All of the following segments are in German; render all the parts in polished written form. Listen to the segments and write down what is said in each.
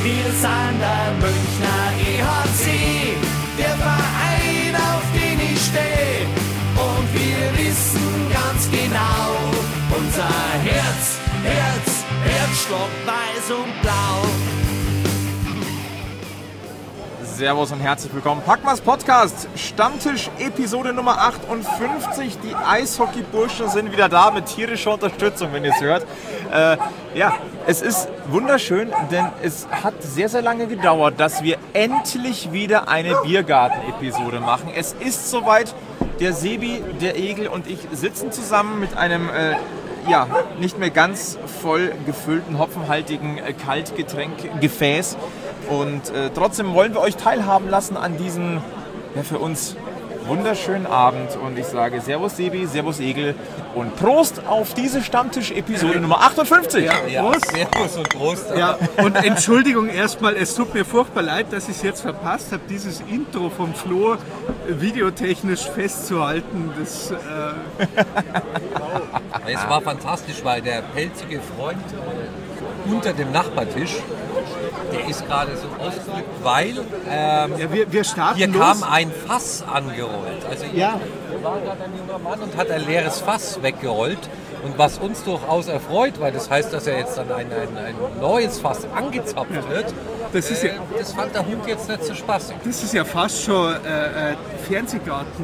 Wir sind der Münchner EHC, der Verein, auf den ich stehe. Und wir wissen ganz genau, unser Herzschlag weiß und blau. Servus und herzlich willkommen. Packmas Podcast, Stammtisch, Episode Nummer 58. Die Eishockey-Burschen sind wieder da mit tierischer Unterstützung, wenn ihr es hört. Es ist wunderschön, denn es hat sehr, sehr lange gedauert, dass wir endlich wieder eine Biergarten-Episode machen. Es ist soweit, der Sebi, der Egel und ich sitzen zusammen mit einem nicht mehr ganz voll gefüllten, hopfenhaltigen Kaltgetränkgefäß. Und trotzdem wollen wir euch teilhaben lassen an diesem für uns wunderschönen Abend. Und ich sage Servus Sebi, Servus Egel und Prost auf diese Stammtisch-Episode Nummer 58. Ja, Prost. Servus und Prost. Ja, und Entschuldigung erstmal, es tut mir furchtbar leid, dass ich es jetzt verpasst habe, dieses Intro vom Flo videotechnisch festzuhalten. Es war fantastisch, weil der pelzige Freund unter dem Nachbartisch, der ist gerade so ausgeflippt, weil wir starten hier los. Kam ein Fass angerollt. Also hier war gerade ein junger Mann und hat ein leeres Fass weggerollt. Und was uns durchaus erfreut, weil das heißt, dass er jetzt dann ein neues Fass angezapft wird, das fand der Hund jetzt nicht so spaßig. Das ist ja fast schon Fernsehgarten.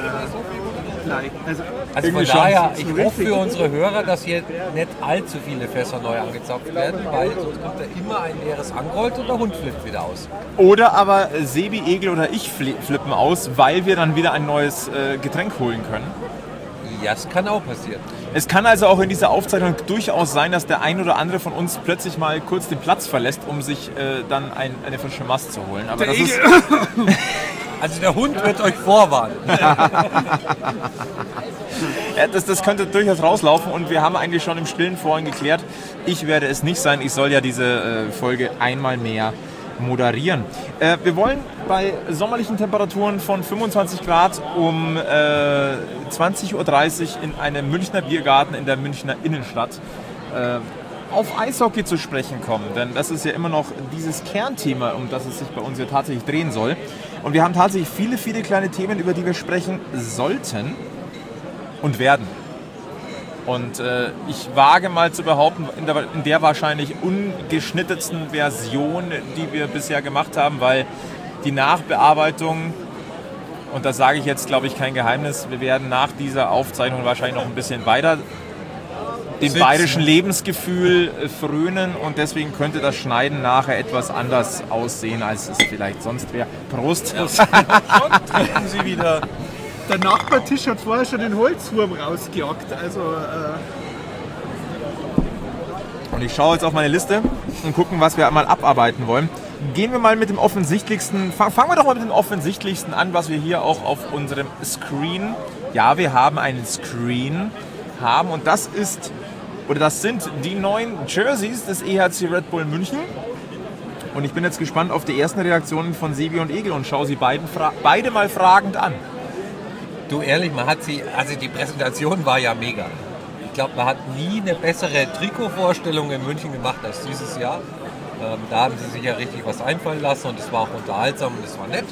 Also von daher, ich hoffe für unsere Hörer, dass hier nicht allzu viele Fässer neu angezapft werden, weil sonst kommt da immer ein leeres angerollt und der Hund flippt wieder aus. Oder aber Sebi, Egel oder ich flippen aus, weil wir dann wieder ein neues Getränk holen können. Ja, das kann auch passieren. Es kann also auch in dieser Aufzeichnung durchaus sein, dass der ein oder andere von uns plötzlich mal kurz den Platz verlässt, um sich dann eine frische Mast zu holen. Aber das ist also der Hund wird euch vorwarnen. Das könnte durchaus rauslaufen und wir haben eigentlich schon im Stillen vorhin geklärt, ich werde es nicht sein, ich soll ja diese Folge einmal mehr moderieren. Wir wollen bei sommerlichen Temperaturen von 25 Grad um 20.30 Uhr in einem Münchner Biergarten in der Münchner Innenstadt auf Eishockey zu sprechen kommen, denn das ist ja immer noch dieses Kernthema, um das es sich bei uns hier tatsächlich drehen soll. Und wir haben tatsächlich viele, viele kleine Themen, über die wir sprechen sollten und werden. Und ich wage mal zu behaupten, in der wahrscheinlich ungeschnittensten Version, die wir bisher gemacht haben, weil die Nachbearbeitung, und das sage ich jetzt, glaube ich, kein Geheimnis, wir werden nach dieser Aufzeichnung wahrscheinlich noch ein bisschen weiter dem bayerischen Lebensgefühl frönen und deswegen könnte das Schneiden nachher etwas anders aussehen, als es vielleicht sonst wäre. Prost! Ja. Schon trinken Sie wieder. Der Nachbartisch hat vorher schon den Holzwurm rausgejagt. Und ich schaue jetzt auf meine Liste und gucken, was wir mal abarbeiten wollen. Gehen wir mal mit dem offensichtlichsten, fangen wir doch mal mit dem offensichtlichsten an, was wir hier auch auf unserem Screen, ja, wir haben einen Screen, haben und das sind die neuen Jerseys des EHC Red Bull München. Und ich bin jetzt gespannt auf die ersten Reaktionen von Sebi und Egel und schaue sie beide mal fragend an. Du ehrlich, die Präsentation war ja mega. Ich glaube, man hat nie eine bessere Trikotvorstellung in München gemacht als dieses Jahr. Da haben sie sich ja richtig was einfallen lassen und es war auch unterhaltsam und es war nett.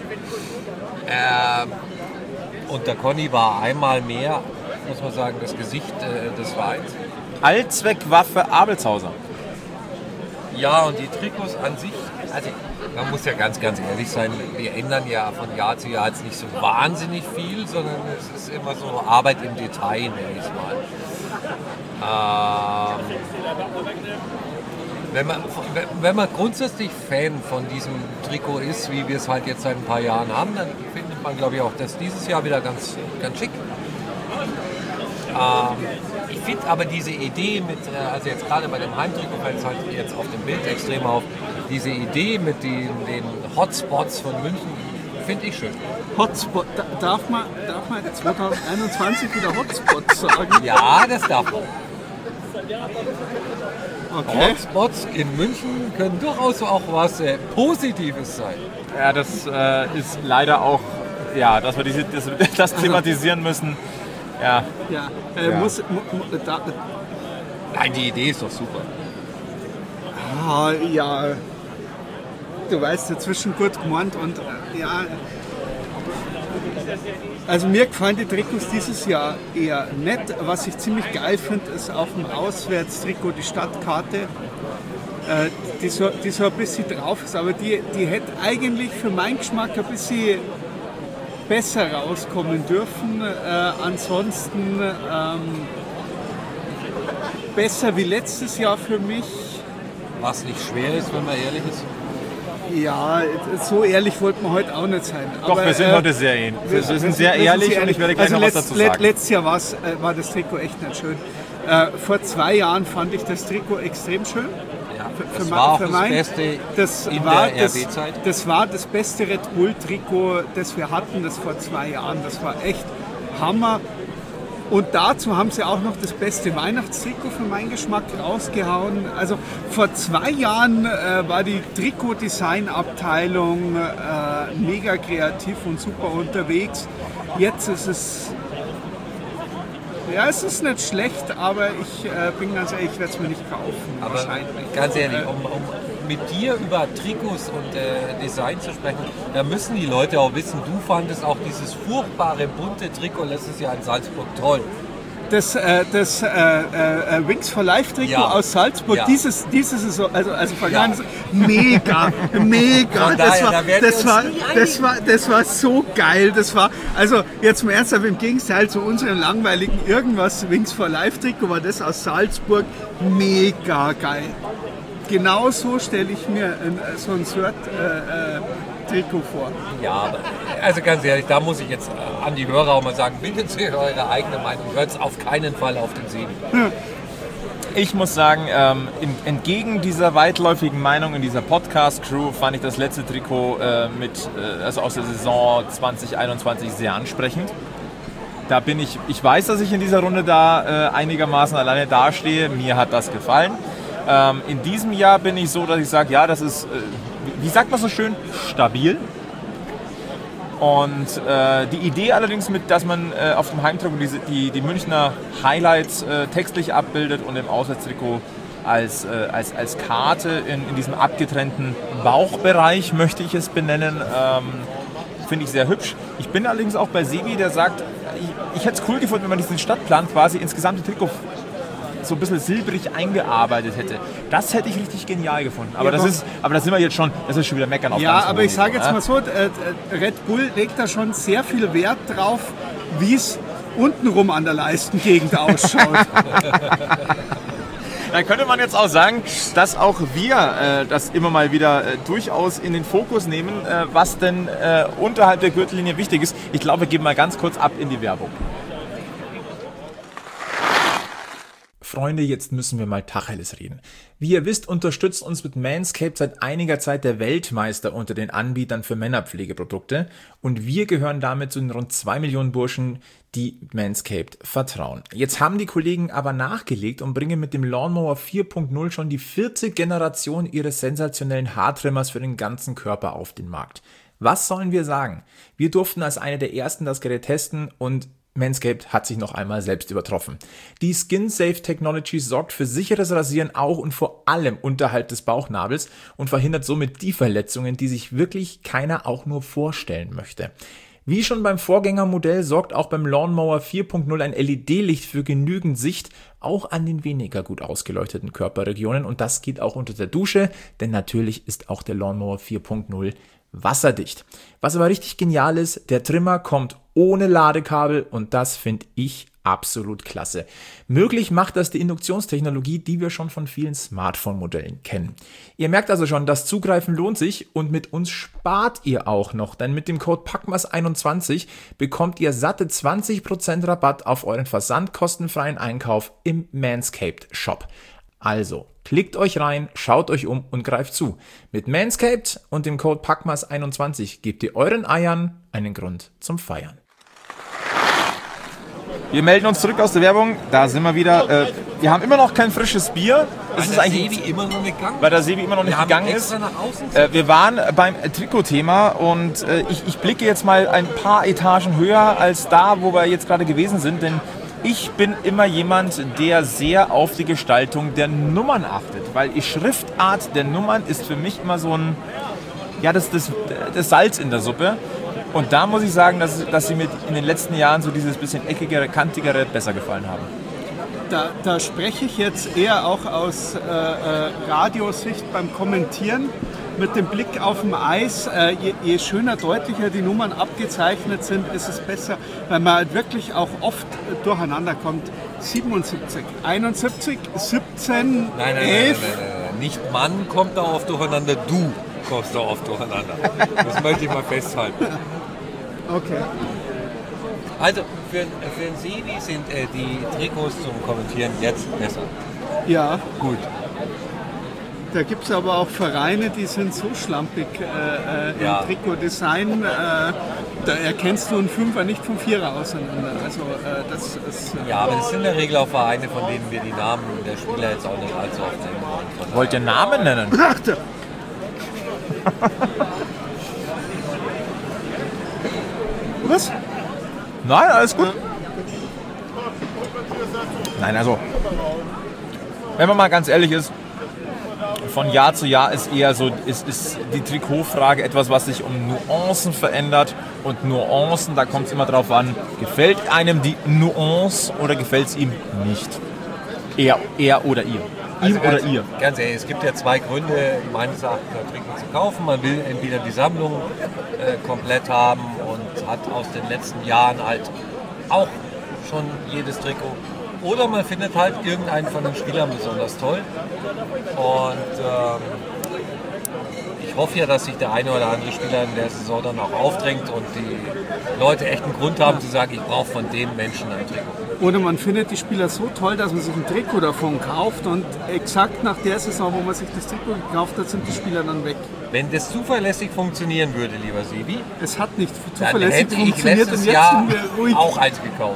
Und der Conny war einmal mehr, muss man sagen, das Gesicht des Vereins. Allzweckwaffe Abelshauser. Ja, und die Trikots an sich, also man muss ja ganz, ganz ehrlich sein, wir ändern ja von Jahr zu Jahr jetzt nicht so wahnsinnig viel, sondern es ist immer so Arbeit im Detail, nenne ich mal. Wenn man grundsätzlich Fan von diesem Trikot ist, wie wir es halt jetzt seit ein paar Jahren haben, dann findet man, glaube ich, auch das dieses Jahr wieder ganz, ganz schick. Ich finde aber diese Idee mit, also jetzt gerade bei dem Heimtrikot fällt es halt jetzt auf dem Bild extrem auf, diese Idee mit den Hotspots von München, finde ich schön. Hotspot, darf man 2021 wieder Hotspots sagen? Ja, das darf man. Okay. Hotspots in München können durchaus auch was Positives sein. Ja, das ist leider auch, ja, dass wir das thematisieren müssen. Ja. Nein, die Idee ist doch super. Ja. du weißt, dazwischen gut gemeint und ja. Also mir gefallen die Trikots dieses Jahr eher nett. Was ich ziemlich geil finde, ist auf dem Auswärtstrikot die Stadtkarte, die so ein bisschen drauf ist, aber die hätte eigentlich für meinen Geschmack ein bisschen besser rauskommen dürfen. Ansonsten besser wie letztes Jahr für mich. Was nicht schwer ist, wenn man ehrlich ist. Ja, so ehrlich wollten wir heute auch nicht sein. Doch, aber, wir sind heute sehr ähnlich. Wir sind sehr ehrlich und ich werde gleich noch was dazu sagen. Letztes Jahr war das Trikot echt nicht schön. Vor 2 Jahren fand ich das Trikot extrem schön. Ja, das war auch das Beste in der RB-Zeit. Das war das beste Red Bull-Trikot, das wir hatten, das vor 2 Jahren. Das war echt Hammer. Und dazu haben sie auch noch das beste Weihnachtstrikot für meinen Geschmack rausgehauen. Also vor 2 Jahren war die Trikot-Design-Abteilung mega kreativ und super unterwegs. Jetzt ist es... Ja, es ist nicht schlecht, aber ich bin ganz ehrlich, ich werde es mir nicht kaufen. Aber ganz ehrlich, um mit dir über Trikots und Design zu sprechen, da müssen die Leute auch wissen, du fandest auch dieses furchtbare bunte Trikot letztes Jahr in Salzburg toll. Das Wings for Life Trikot aus Salzburg, dieses Saison, also vergangen, mega. Das war so geil. Das war, also jetzt mal ernsthaft, im Gegenteil zu unserem langweiligen irgendwas Wings for Life Trikot, war das aus Salzburg mega geil. Genau so stelle ich mir so ein Trikot vor. Ja, aber also ganz ehrlich, da muss ich jetzt an die Hörer auch mal sagen, bildet Sie eure eigene Meinung, hört es auf keinen Fall auf den Sebi. Ja. Ich muss sagen, entgegen dieser weitläufigen Meinung in dieser Podcast-Crew fand ich das letzte Trikot also aus der Saison 2021 sehr ansprechend. Da bin ich weiß, dass ich in dieser Runde da einigermaßen alleine dastehe, mir hat das gefallen. In diesem Jahr bin ich so, dass ich sage, ja, das ist, wie sagt man so schön, stabil. Und die Idee allerdings, dass man auf dem Heimtrikot die Münchner Highlights textlich abbildet und im Auswärtstrikot als Karte in diesem abgetrennten Bauchbereich, möchte ich es benennen, finde ich sehr hübsch. Ich bin allerdings auch bei Sebi, der sagt, ich hätte es cool gefunden, wenn man diesen Stadtplan quasi ins gesamte Trikot so ein bisschen silbrig eingearbeitet hätte. Das hätte ich richtig genial gefunden. Aber, da sind wir jetzt schon, das ist schon wieder meckern auf ganz hohem Niveau. Ja, aber ich sage jetzt mal so, Red Bull legt da schon sehr viel Wert drauf, wie es untenrum an der Leistengegend ausschaut. Dann könnte man jetzt auch sagen, dass auch wir das immer mal wieder durchaus in den Fokus nehmen, was denn unterhalb der Gürtellinie wichtig ist. Ich glaube, wir geben mal ganz kurz ab in die Werbung. Freunde, jetzt müssen wir mal Tacheles reden. Wie ihr wisst, unterstützt uns mit Manscaped seit einiger Zeit der Weltmeister unter den Anbietern für Männerpflegeprodukte und wir gehören damit zu den rund 2 Millionen Burschen, die Manscaped vertrauen. Jetzt haben die Kollegen aber nachgelegt und bringen mit dem Lawnmower 4.0 schon die 4. Generation ihres sensationellen Haartrimmers für den ganzen Körper auf den Markt. Was sollen wir sagen? Wir durften als eine der ersten das Gerät testen und Manscaped hat sich noch einmal selbst übertroffen. Die Skin-Safe Technology sorgt für sicheres Rasieren auch und vor allem unterhalb des Bauchnabels und verhindert somit die Verletzungen, die sich wirklich keiner auch nur vorstellen möchte. Wie schon beim Vorgängermodell sorgt auch beim Lawnmower 4.0 ein LED-Licht für genügend Sicht, auch an den weniger gut ausgeleuchteten Körperregionen und das geht auch unter der Dusche, denn natürlich ist auch der Lawnmower 4.0 wasserdicht. Was aber richtig genial ist, der Trimmer kommt ohne Ladekabel und das finde ich absolut klasse. Möglich macht das die Induktionstechnologie, die wir schon von vielen Smartphone-Modellen kennen. Ihr merkt also schon, das Zugreifen lohnt sich und mit uns spart ihr auch noch, denn mit dem Code PACKMAS21 bekommt ihr satte 20% Rabatt auf euren versandkostenfreien Einkauf im Manscaped Shop. Also, klickt euch rein, schaut euch um und greift zu. Mit Manscaped und dem Code PACKMAS21 gebt ihr euren Eiern einen Grund zum Feiern. Wir melden uns zurück aus der Werbung, da sind wir wieder. Wir haben immer noch kein frisches Bier. Weil der Sebi immer noch nicht gegangen ist. Weil der Sebi immer noch nicht gegangen ist. Wir waren beim Trikotthema und ich blicke jetzt mal ein paar Etagen höher als da, wo wir jetzt gerade gewesen sind, denn ich bin immer jemand, der sehr auf die Gestaltung der Nummern achtet, weil die Schriftart der Nummern ist für mich immer so ein das Salz in der Suppe. Und da muss ich sagen, dass sie mir in den letzten Jahren so dieses bisschen eckigere, kantigere besser gefallen haben. Da spreche ich jetzt eher auch aus Radiosicht beim Kommentieren. Mit dem Blick auf dem Eis, je schöner, deutlicher die Nummern abgezeichnet sind, ist es besser, weil man halt wirklich auch oft durcheinander kommt. 77, 71, 17, Nein, 11. Nicht Mann kommt da oft durcheinander, du kommst da oft durcheinander. Das möchte ich mal festhalten. Okay. Also für den Sebi sind die Trikots zum Kommentieren jetzt besser. Ja, Gut. da gibt es aber auch Vereine, die sind so schlampig im Trikotdesign, da erkennst du einen Fünfer nicht vom Vierer auseinander. Also das ist... Ja, aber das sind in der Regel auch Vereine, von denen wir die Namen der Spieler jetzt auch nicht allzu oft nennen wollen. Wollt ihr Namen nennen? Was? Nein, alles gut. Nein, also, wenn man mal ganz ehrlich ist, von Jahr zu Jahr ist eher so, ist die Trikotfrage etwas, was sich um Nuancen verändert. Und Nuancen, da kommt es immer drauf an, gefällt einem die Nuance oder gefällt es ihm nicht? Er oder ihr. Ihm oder ihr. Ganz ehrlich, es gibt ja zwei Gründe, meines Erachtens ein Trikot zu kaufen. Man will entweder die Sammlung komplett haben und hat aus den letzten Jahren halt auch schon jedes Trikot. Oder man findet halt irgendeinen von den Spielern besonders toll. Und ich hoffe ja, dass sich der eine oder andere Spieler in der Saison dann auch aufdrängt und die Leute echt einen Grund haben zu sagen, ich brauche von dem Menschen ein Trikot. Oder man findet die Spieler so toll, dass man sich ein Trikot davon kauft und exakt nach der Saison, wo man sich das Trikot gekauft hat, sind die Spieler dann weg. Wenn das zuverlässig funktionieren würde, lieber Sebi, Es hat nicht dann zuverlässig hätte ich funktioniert und letztes jetzt Jahr sind wir ruhig. auch eins gekauft.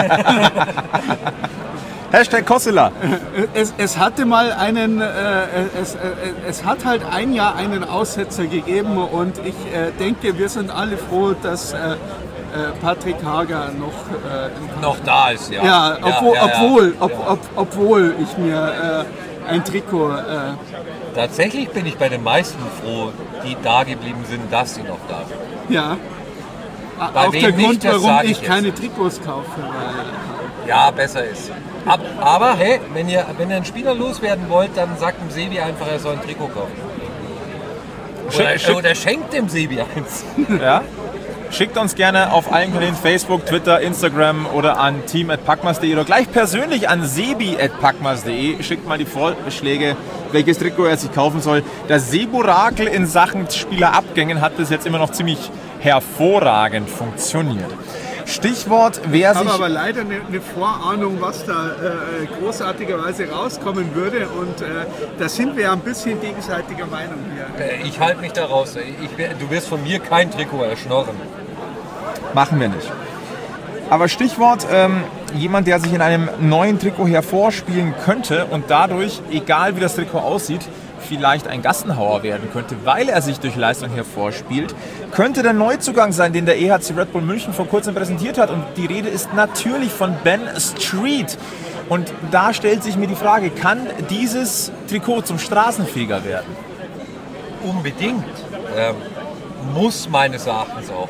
Hashtag Kossela. Es hatte mal einen, es hat halt ein Jahr einen Aussetzer gegeben und ich denke, wir sind alle froh, dass Patrick Hager Noch da ist, ja. ja, Ja. obwohl ich mir ein Trikot, Tatsächlich bin ich bei den meisten froh, die da geblieben sind, dass sie noch da sind. ja, Bei auch wem der nicht, Grund, das warum sage ich ich keine Trikots kaufe, weil Ja, besser ist. Aber hey, wenn ihr einen Spieler loswerden wollt, dann sagt dem Sebi einfach, er soll ein Trikot kaufen. Oder schenkt dem Sebi eins. Ja? Schickt uns gerne auf allen Kanälen Facebook, Twitter, Instagram oder an team@packmas.de oder gleich persönlich an sebi@packmas.de. Schickt mal die Vorschläge, welches Trikot er sich kaufen soll. Das Seburakel in Sachen Spielerabgängen hat bis jetzt immer noch ziemlich hervorragend funktioniert. Stichwort, wer ich sich... habe aber leider eine Vorahnung, was da großartigerweise rauskommen würde und da sind wir ja ein bisschen gegenseitiger Meinung hier. Ich halte mich da raus. Du wirst von mir kein Trikot erschnorren. Machen wir nicht. Aber Stichwort, jemand, der sich in einem neuen Trikot hervorspielen könnte und dadurch, egal wie das Trikot aussieht, vielleicht ein Gassenhauer werden könnte, weil er sich durch Leistung hervorspielt, könnte der Neuzugang sein, den der EHC Red Bull München vor kurzem präsentiert hat. Und die Rede ist natürlich von Ben Street. Und da stellt sich mir die Frage, kann dieses Trikot zum Straßenfeger werden? Unbedingt. Muss meines Erachtens auch.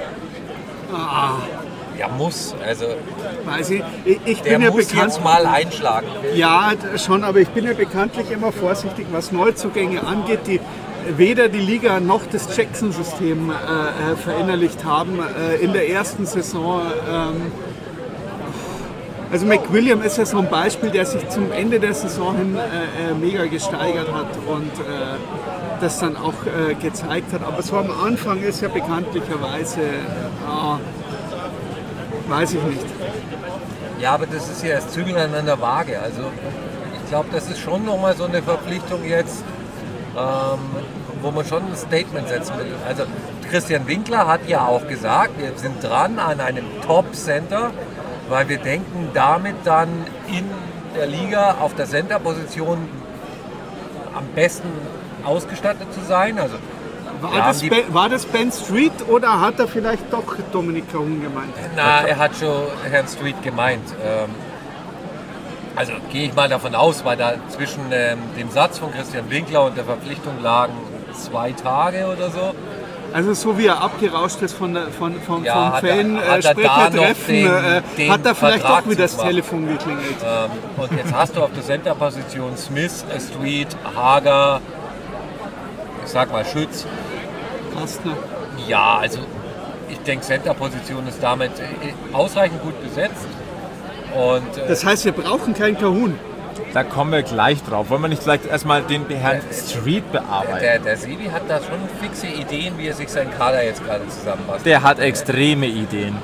Ja, muss. Also, Weiß ich der bin ja muss bekannt. jetzt mal einschlagen. Ja, schon, aber ich bin ja bekanntlich immer vorsichtig, was Neuzugänge angeht, die weder die Liga noch das Jackson-System verinnerlicht haben in der ersten Saison. Also McWilliam ist ja so ein Beispiel, der sich zum Ende der Saison hin mega gesteigert hat und das dann auch gezeigt hat. Aber so am Anfang ist ja bekanntlicherweise, weiß ich nicht. Ja, aber das ist ja das Zügeln an der Waage. Also ich glaube, das ist schon nochmal so eine Verpflichtung jetzt, wo man schon ein Statement setzen will. Also Christian Winkler hat ja auch gesagt, wir sind dran an einem Top-Center, weil wir denken, damit dann in der Liga auf der Center-Position am besten ausgestattet zu sein. Also War das Ben Street oder hat er vielleicht doch Dominik Kahun gemeint? Na, er hat schon Herrn Street gemeint. Also gehe ich mal davon aus, weil da zwischen dem Satz von Christian Winkler und der Verpflichtung lagen 2 Tage oder so. Also so wie er abgerauscht ist vom Ja, Fan-Sprechertreffen, hat er vielleicht Vertrag doch wieder das zu machen. Telefon geklingelt. Und jetzt hast du auf der Center-Position Smith, Street, Hager, ich sag mal Schütz. Kastner. Ja, also ich denke, Center-Position ist damit ausreichend gut besetzt. Und Das heißt, wir brauchen keinen Kahun. Da kommen wir gleich drauf. Wollen wir nicht vielleicht erstmal den Herrn Street bearbeiten? der Sebi hat da schon fixe Ideen, wie er sich seinen Kader jetzt gerade zusammenbastelt. Der hat extreme Ideen.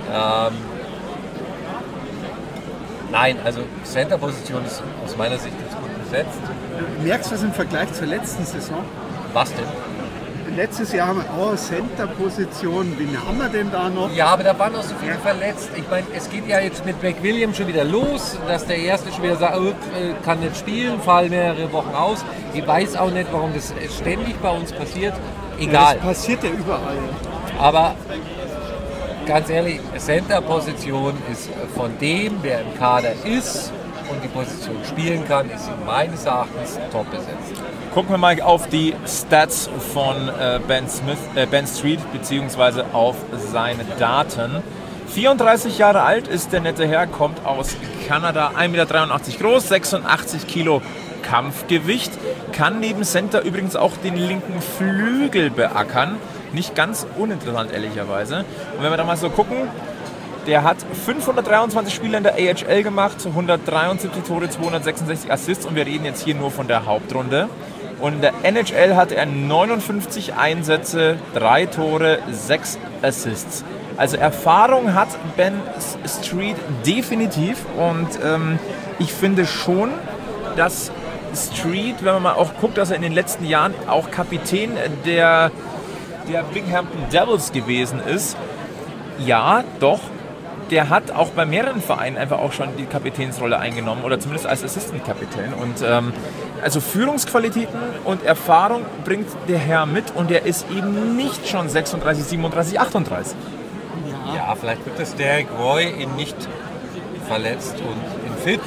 Nein, also Center-Position ist aus meiner Sicht jetzt gut besetzt. Merkst du was im Vergleich zur letzten Saison? Was denn? Letztes Jahr haben wir Center-Position. Wen haben wir denn da noch? Ja, aber da waren noch so viele verletzt. Ich meine, es geht ja jetzt mit McWilliams schon wieder los, dass der Erste schon wieder sagt, kann nicht spielen, fallen mehrere Wochen aus. Ich weiß auch nicht, warum das ständig bei uns passiert. Egal. Das passiert ja überall. Aber ganz ehrlich, Center-Position ist von dem, der im Kader ist und die Position spielen kann, ist sie meines Erachtens top besetzt. Gucken wir mal auf die Stats von Ben Street beziehungsweise auf seine Daten. 34 Jahre alt ist der nette Herr, kommt aus Kanada, 1,83 Meter groß, 86 Kilo Kampfgewicht, kann neben Center übrigens auch den linken Flügel beackern. Nicht ganz uninteressant, ehrlicherweise. Und wenn wir da mal so gucken, der hat 523 Spiele in der AHL gemacht, 173 Tore, 266 Assists und wir reden jetzt hier nur von der Hauptrunde. Und in der NHL hatte er 59 Einsätze, 3 Tore, 6 Assists. Also Erfahrung hat Ben Street definitiv und ich finde schon, dass Street, wenn man mal auch guckt, dass er in den letzten Jahren auch Kapitän der Binghamton Devils gewesen ist. Ja, doch. Der hat auch bei mehreren Vereinen einfach auch schon die Kapitänsrolle eingenommen oder zumindest als Assistant-Kapitän. Und also Führungsqualitäten und Erfahrung bringt der Herr mit und er ist eben nicht schon 36, 37, 38. Ja, vielleicht wird das Derek Roy ihn nicht verletzt und in fit.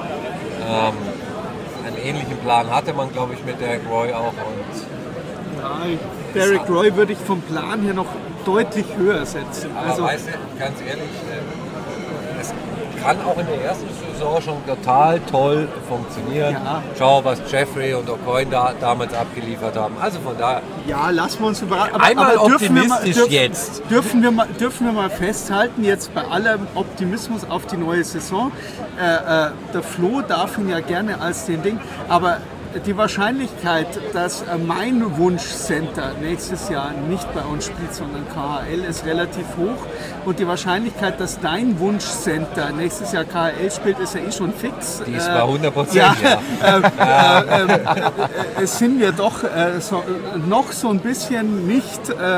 Einen ähnlichen Plan hatte man, glaube ich, mit Derek Roy auch. Und Ja, Derek Roy würde ich vom Plan her noch deutlich höher setzen. aber Also, weißt du, ganz ehrlich, es kann auch in der ersten Saison schon total toll funktionieren. Ja. Schau, was Jeffrey und O'Coin damals abgeliefert haben. Also von daher, ja, lassen wir uns überraschen. einmal dürfen wir mal- optimistisch jetzt. Dürfen wir mal festhalten, jetzt bei allem Optimismus auf die neue Saison, der Flo darf ihn ja gerne als den Ding, aber die Wahrscheinlichkeit, dass mein Wunschcenter nächstes Jahr nicht bei uns spielt, sondern KHL, ist relativ hoch. Und die Wahrscheinlichkeit, dass dein Wunschcenter nächstes Jahr KHL spielt, ist ja eh schon fix. Die ist bei 100%, Ja, ja. es sind wir doch noch so ein bisschen nicht...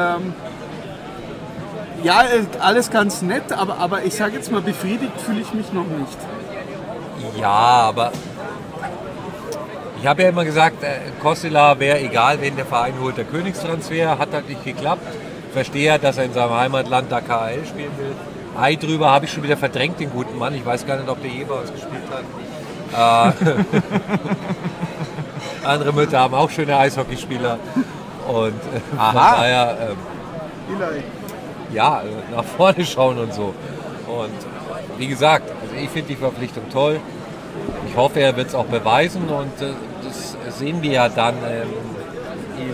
ja, alles ganz nett, aber ich sage jetzt mal, befriedigt fühle ich mich noch nicht. Ja, aber ich habe ja immer gesagt, Kossila wäre egal, wen der Verein holt. Der Königstransfer hat halt nicht geklappt. Verstehe, dass er in seinem Heimatland da KHL spielen will. Ei drüber habe ich schon wieder verdrängt, den guten Mann. Ich weiß gar nicht, ob der je bei uns gespielt hat. Andere Mütter haben auch schöne Eishockeyspieler. Und von daher, ja, nach vorne schauen und so. Und wie gesagt, also ich finde die Verpflichtung toll. Ich hoffe, er wird es auch beweisen und das sehen wir ja dann in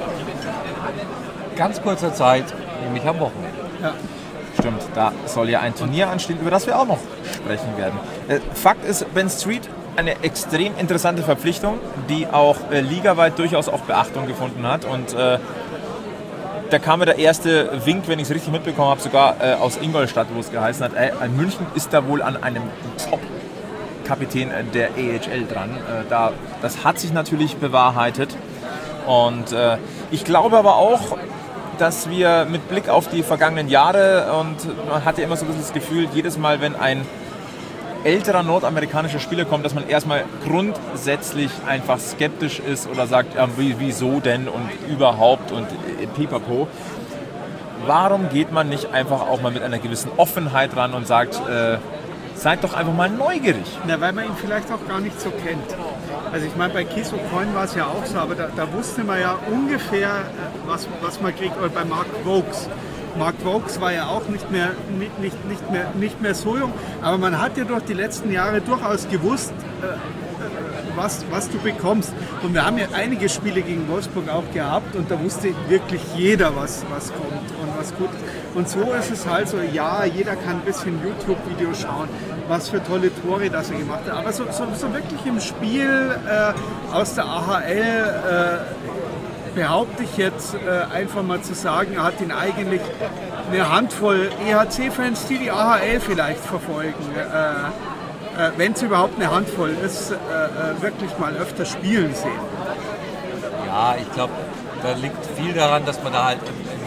ganz kurzer Zeit, nämlich am Wochenende. Ja. Stimmt, da soll ja ein Turnier anstehen, über das wir auch noch sprechen werden. Fakt ist, Ben Street, eine extrem interessante Verpflichtung, die auch ligaweit durchaus auch Beachtung gefunden hat. Und da kam mir der erste Wink, wenn ich es richtig mitbekommen habe, sogar aus Ingolstadt, wo es geheißen hat, München ist da wohl an einem Top-Kapitän der AHL dran. Das hat sich natürlich bewahrheitet. Und ich glaube aber auch, dass wir mit Blick auf die vergangenen Jahre, und man hatte immer so ein bisschen das Gefühl, jedes Mal, wenn ein älterer nordamerikanischer Spieler kommt, dass man erstmal grundsätzlich einfach skeptisch ist oder sagt, ja, wieso denn und überhaupt und pipapo. Warum geht man nicht einfach auch mal mit einer gewissen Offenheit ran und sagt, seid doch einfach mal neugierig. Na, weil man ihn vielleicht auch gar nicht so kennt. Also ich meine, bei Keys O'Coin war es ja auch so, aber da wusste man ja ungefähr, was man kriegt. Oder bei Mark Vokes. Mark Vokes war ja auch nicht mehr so jung, aber man hat ja durch die letzten Jahre durchaus gewusst, was du bekommst. Und wir haben ja einige Spiele gegen Wolfsburg auch gehabt und da wusste wirklich jeder, was kommt und was gut ist. Und so ist es halt so, ja, jeder kann ein bisschen YouTube-Videos schauen, was für tolle Tore das er gemacht hat. Aber so wirklich im Spiel aus der AHL behaupte ich jetzt einfach mal zu sagen, er hat ihn eigentlich eine Handvoll EHC-Fans, die AHL vielleicht verfolgen, wenn es überhaupt eine Handvoll ist, wirklich mal öfter spielen sehen. Ja, ich glaube, da liegt viel daran, dass man da halt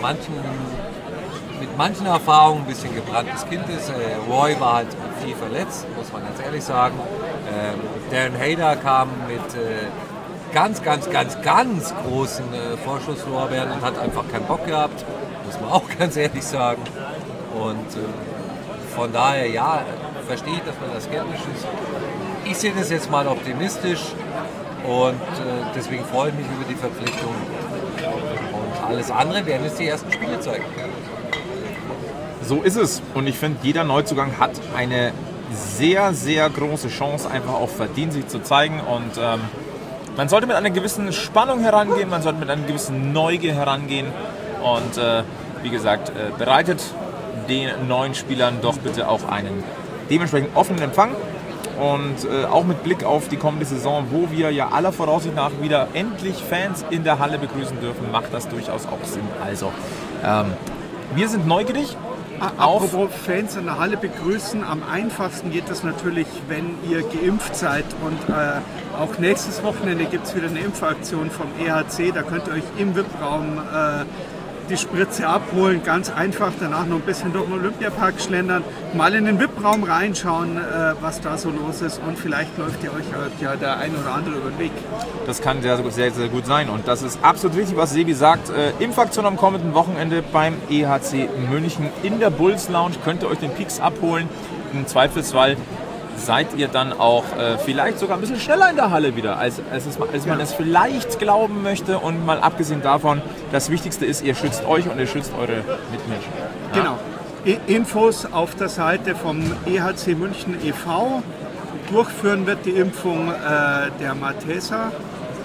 mit manchen Erfahrungen ein bisschen gebranntes Kind ist. Roy war halt viel verletzt, muss man ganz ehrlich sagen. Darren Hayter kam mit ganz großen Vorschusslorbeeren und hat einfach keinen Bock gehabt, muss man auch ganz ehrlich sagen. Und von daher, ja, verstehe ich, dass man da skeptisch ist. Ich sehe das jetzt mal optimistisch und deswegen freue ich mich über die Verpflichtung. Und alles andere werden jetzt die ersten Spiele zeigen. So ist es. Und ich finde, jeder Neuzugang hat eine sehr, sehr große Chance, einfach auch verdient, sich zu zeigen. Und man sollte mit einer gewissen Spannung herangehen, man sollte mit einer gewissen Neugier herangehen. Und wie gesagt, bereitet den neuen Spielern doch bitte auch einen dementsprechend offenen Empfang. Und auch mit Blick auf die kommende Saison, wo wir ja aller Voraussicht nach wieder endlich Fans in der Halle begrüßen dürfen, macht das durchaus auch Sinn. Also, wir sind neugierig. Apropos Fans in der Halle begrüßen, am einfachsten geht das natürlich, wenn ihr geimpft seid. Und auch nächstes Wochenende gibt es wieder eine Impfaktion vom EHC. Da könnt ihr euch im VIP-Raum die Spritze abholen, ganz einfach, danach noch ein bisschen durch den Olympiapark schlendern, mal in den VIP-Raum reinschauen, was da so los ist und vielleicht läuft ihr euch ja der ein oder andere über den Weg. Das kann sehr, sehr, sehr gut sein und das ist absolut richtig, was Sebi sagt. Impfaktion am kommenden Wochenende beim EHC München in der Bulls Lounge, könnt ihr euch den Peaks abholen, im Zweifelsfall seid ihr dann auch vielleicht sogar ein bisschen schneller in der Halle wieder, als man es vielleicht glauben möchte. Und mal abgesehen davon, das Wichtigste ist, ihr schützt euch und ihr schützt eure Mitmenschen. Ja? Genau. Infos auf der Seite vom EHC München e.V. Durchführen wird die Impfung der Malteser,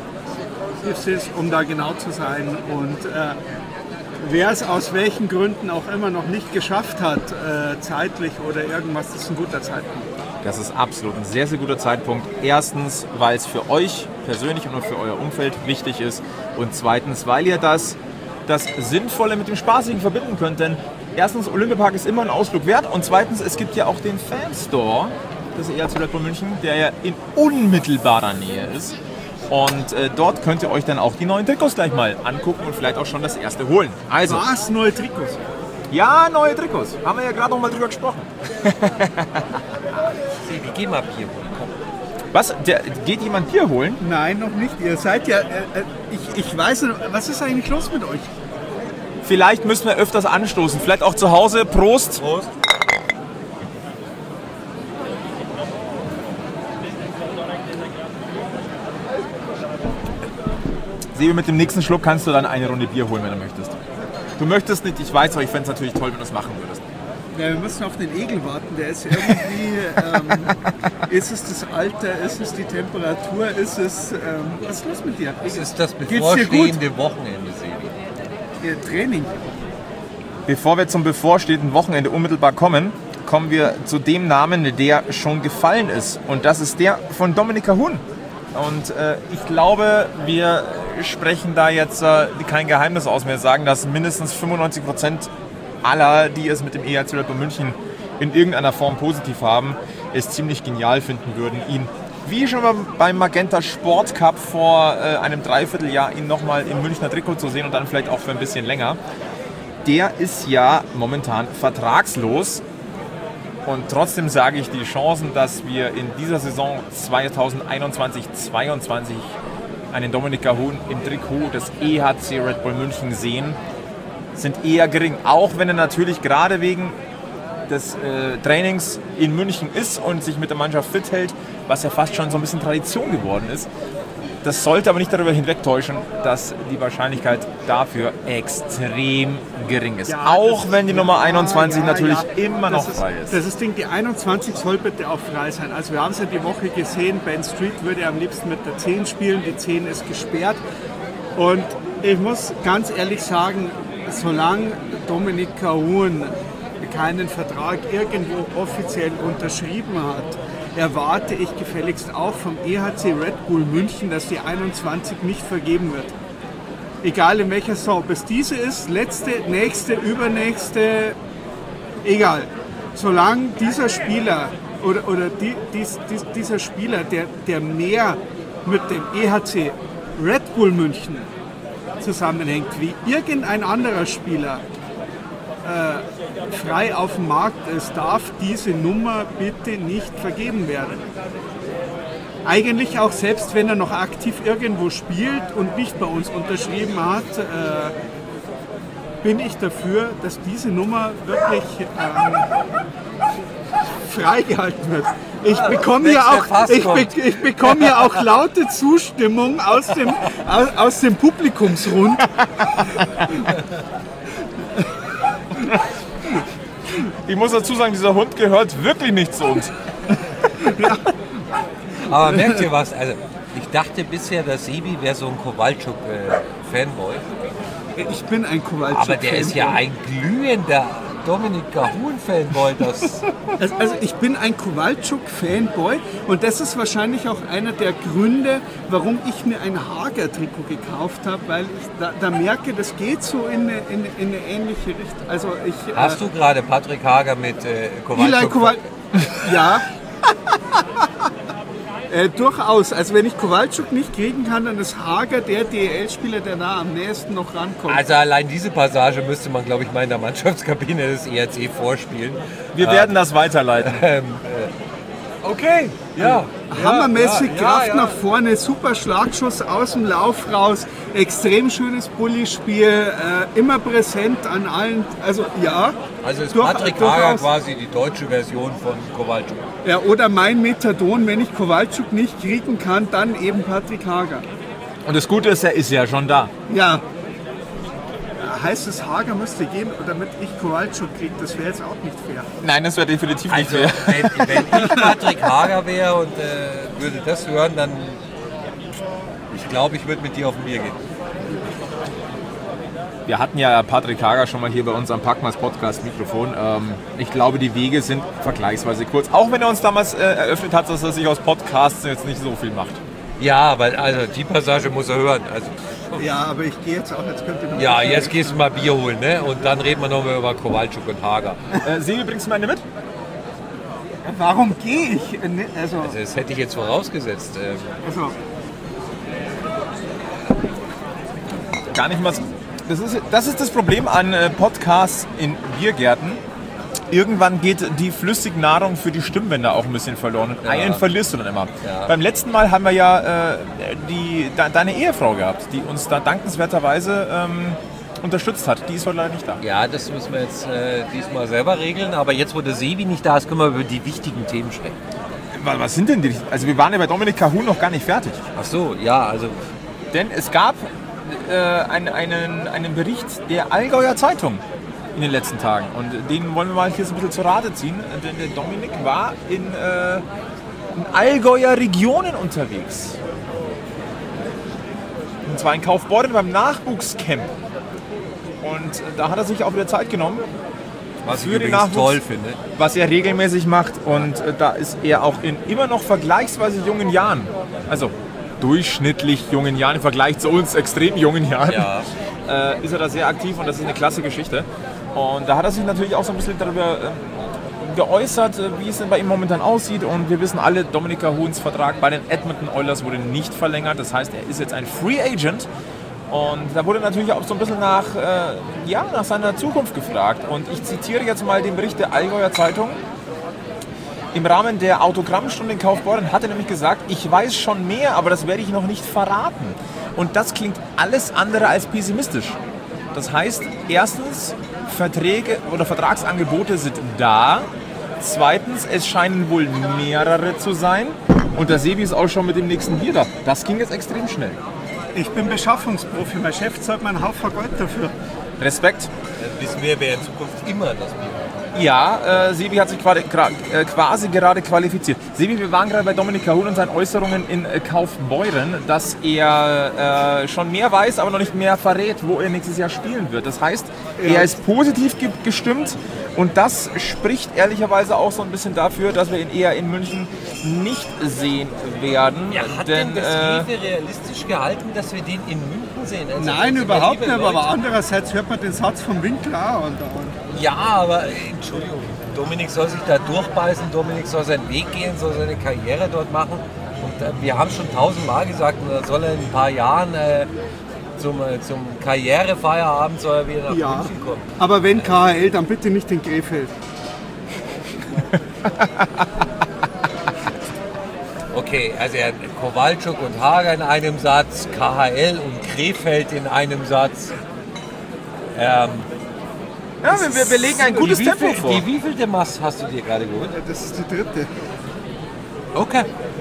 um da genau zu sein. Und wer es aus welchen Gründen auch immer noch nicht geschafft hat, zeitlich oder irgendwas, das ist ein guter Zeitpunkt. Das ist absolut ein sehr, sehr guter Zeitpunkt. Erstens, weil es für euch persönlich und für euer Umfeld wichtig ist. Und zweitens, weil ihr das Sinnvolle mit dem Spaßigen verbinden könnt. Denn erstens, Olympiapark ist immer ein Ausflug wert. Und zweitens, es gibt ja auch den Fanstore des EHC Red Bull München, der ja in unmittelbarer Nähe ist. Und dort könnt ihr euch dann auch die neuen Trikots gleich mal angucken und vielleicht auch schon das erste holen. Also, was? Neue Trikots? Ja, neue Trikots. Haben wir ja gerade noch mal drüber gesprochen. Sebi, geh mal Bier holen, komm. Was? Geht jemand Bier holen? Nein, noch nicht. Ihr seid ja... ich weiß nicht, was ist eigentlich los mit euch? Vielleicht müssen wir öfters anstoßen. Vielleicht auch zu Hause. Prost. Prost. Sebi, mit dem nächsten Schluck kannst du dann eine Runde Bier holen, wenn du möchtest. Du möchtest nicht, ich weiß, aber ich fände es natürlich toll, wenn du es machen würdest. Ja, wir müssen auf den Egel warten, der ist irgendwie, ist es das Alter, ist es die Temperatur, ist es, was ist los mit dir? Es ist das bevorstehende Wochenende, Sebi. Ihr Training. Bevor wir zum bevorstehenden Wochenende unmittelbar kommen wir zu dem Namen, der schon gefallen ist. Und das ist der von Dominik Kahun. Und ich glaube, wir sprechen da jetzt kein Geheimnis aus. Wir sagen, dass mindestens 95% aller, die es mit dem EHC Red Bull München in irgendeiner Form positiv haben, es ziemlich genial finden würden, ihn, wie schon beim Magenta Sport Cup vor einem Dreivierteljahr, ihn nochmal im Münchner Trikot zu sehen und dann vielleicht auch für ein bisschen länger. Der ist ja momentan vertragslos. Und trotzdem sage ich, die Chancen, dass wir in dieser Saison 2021-22 einen Dominik Kahun im Trikot des EHC Red Bull München sehen, sind eher gering. Auch wenn er natürlich gerade wegen des Trainings in München ist und sich mit der Mannschaft fit hält, was ja fast schon so ein bisschen Tradition geworden ist. Das sollte aber nicht darüber hinwegtäuschen, dass die Wahrscheinlichkeit dafür extrem gering ist. Ja, auch wenn die Nummer 21 natürlich immer noch frei ist. Das ist das Ding, die 21 soll bitte auch frei sein. Also wir haben es ja die Woche gesehen, Ben Street würde am liebsten mit der 10 spielen, die 10 ist gesperrt. Und ich muss ganz ehrlich sagen, solange Dominik Kahun keinen Vertrag irgendwo offiziell unterschrieben hat, erwarte ich gefälligst auch vom EHC Red Bull München, dass die 21 nicht vergeben wird. Egal in welcher Saison. Ob es diese ist, letzte, nächste, übernächste, egal. Solange dieser Spieler dieser Spieler, der mehr mit dem EHC Red Bull München zusammenhängt, wie irgendein anderer Spieler frei auf dem Markt ist, darf diese Nummer bitte nicht vergeben werden. Eigentlich auch selbst, wenn er noch aktiv irgendwo spielt und nicht bei uns unterschrieben hat, bin ich dafür, dass diese Nummer wirklich freigehalten wird. Ich bekomme ja auch laute Zustimmung aus dem Publikumsrund. Ich muss dazu sagen, dieser Hund gehört wirklich nicht zu uns. Aber merkt ihr was? Also, ich dachte bisher, dass Sebi wäre so ein Kowalczuk-Fanboy. Ich bin ein Kowalczuk-Fanboy. Aber der ist ja ein glühender Dominik Kahun-Fanboy. Also ich bin ein Kowalczuk-Fanboy und das ist wahrscheinlich auch einer der Gründe, warum ich mir ein Hager-Trikot gekauft habe, weil ich da merke, das geht so in eine ähnliche Richtung. Also Hast du gerade Patrick Hager mit Kowalczuk? Ja. Durchaus. Also wenn ich Kowalczuk nicht kriegen kann, dann ist Hager der DEL-Spieler, der da am nächsten noch rankommt. Also allein diese Passage müsste man, glaube ich, mal in der Mannschaftskabine des ERC vorspielen. Wir werden das weiterleiten. Okay, ja. Hammermäßig Kraft nach vorne, super Schlagschuss aus dem Lauf raus, extrem schönes Bulli-Spiel, immer präsent an allen, also ja. Also ist Patrick Hager quasi die deutsche Version von Kowalczuk. Ja, oder mein Methadon, wenn ich Kowalczuk nicht kriegen kann, dann eben Patrick Hager. Und das Gute ist, er ist ja schon da. Ja. Heißt es, Hager müsste gehen, damit ich Kowalczuk kriege? Das wäre jetzt auch nicht fair. Nein, das wäre definitiv nicht Also, fair. wenn ich Patrick Hager wäre und würde das hören, dann ich glaube, ich würde mit dir auf ein Bier gehen. Wir hatten ja Patrick Hager schon mal hier bei uns am Packmas Podcast Mikrofon. Ich glaube, die Wege sind vergleichsweise kurz. Auch wenn er uns damals eröffnet hat, dass er sich aus Podcasts jetzt nicht so viel macht. Ja, weil also die Passage muss er hören. Also, ja, aber ich gehe jetzt auch, jetzt könnt ihr noch... Ja, jetzt gehst du mal Bier holen, ne? Und dann reden wir nochmal über Kowalczuk und Hager. Sebi, bringst du meine mit? Warum gehe ich? Also das hätte ich jetzt vorausgesetzt. Gar nicht mal. Das ist das Problem an Podcasts in Biergärten. Irgendwann geht die flüssige Nahrung für die Stimmbänder auch ein bisschen verloren. Und einen verlierst du dann immer. Ja. Beim letzten Mal haben wir ja deine Ehefrau gehabt, die uns da dankenswerterweise unterstützt hat. Die ist heute leider nicht da. Ja, das müssen wir jetzt diesmal selber regeln. Aber jetzt, wo der Sebi nicht da ist, können wir über die wichtigen Themen sprechen. Was sind denn die? Also wir waren ja bei Dominik Kahun noch gar nicht fertig. Ach so, ja, also... Denn es gab einen Bericht der Allgäuer Zeitung in den letzten Tagen. Und den wollen wir mal hier so ein bisschen zur Rate ziehen. Denn der Dominik war in Allgäuer Regionen unterwegs. Und zwar in Kaufbeuren beim Nachwuchscamp. Und da hat er sich auch wieder Zeit genommen. Was ich übrigens toll finde. Was er regelmäßig macht. Und da ist er auch in immer noch vergleichsweise jungen Jahren. Also durchschnittlich jungen Jahren im Vergleich zu uns extrem jungen Jahren. Ja. Ist er da sehr aktiv und das ist eine klasse Geschichte. Und da hat er sich natürlich auch so ein bisschen darüber geäußert, wie es denn bei ihm momentan aussieht. Und wir wissen alle, Dominik Kahuns Vertrag bei den Edmonton Oilers wurde nicht verlängert. Das heißt, er ist jetzt ein Free Agent. Und da wurde natürlich auch so ein bisschen nach seiner Zukunft gefragt. Und ich zitiere jetzt mal den Bericht der Allgäuer Zeitung. Im Rahmen der Autogrammstunde in Kaufbeuren hat er nämlich gesagt, ich weiß schon mehr, aber das werde ich noch nicht verraten. Und das klingt alles andere als pessimistisch. Das heißt, erstens, Verträge oder Vertragsangebote sind da. Zweitens, es scheinen wohl mehrere zu sein. Und der Sebi ist auch schon mit dem nächsten Bier da. Das ging jetzt extrem schnell. Ich bin Beschaffungsprofi, mein Chef zahlt mir einen Haufen Geld dafür. Respekt. Dann wissen wir, wer in Zukunft immer das Bier hat. Ja, Sebi hat sich quasi gerade qualifiziert. Sebi, wir waren gerade bei Dominik Kahun und seinen Äußerungen in Kaufbeuren, dass er schon mehr weiß, aber noch nicht mehr verrät, wo er nächstes Jahr spielen wird. Das heißt, er ist positiv gestimmt und das spricht ehrlicherweise auch so ein bisschen dafür, dass wir ihn eher in München nicht sehen werden. Ja, hat denn das Rewe realistisch gehalten, dass wir den in München sehen? Also Nein, überhaupt nicht, aber andererseits hört man den Satz vom Winkler auch andauernd. Ja, aber Entschuldigung, Dominik soll sich da durchbeißen, Dominik soll seinen Weg gehen, soll seine Karriere dort machen. Und wir haben schon 1000-mal gesagt, da soll er in ein paar Jahren zum Karrierefeierabend soll er wieder nach München kommen. Aber wenn KHL, dann bitte nicht in Krefeld. Okay, also er hat Kowalczuk und Hager in einem Satz, KHL und Krefeld in einem Satz. Ja, wir legen ein gutes Tempo vor. Die wievielte Maß hast du dir gerade geholt? Das ist die dritte. Okay.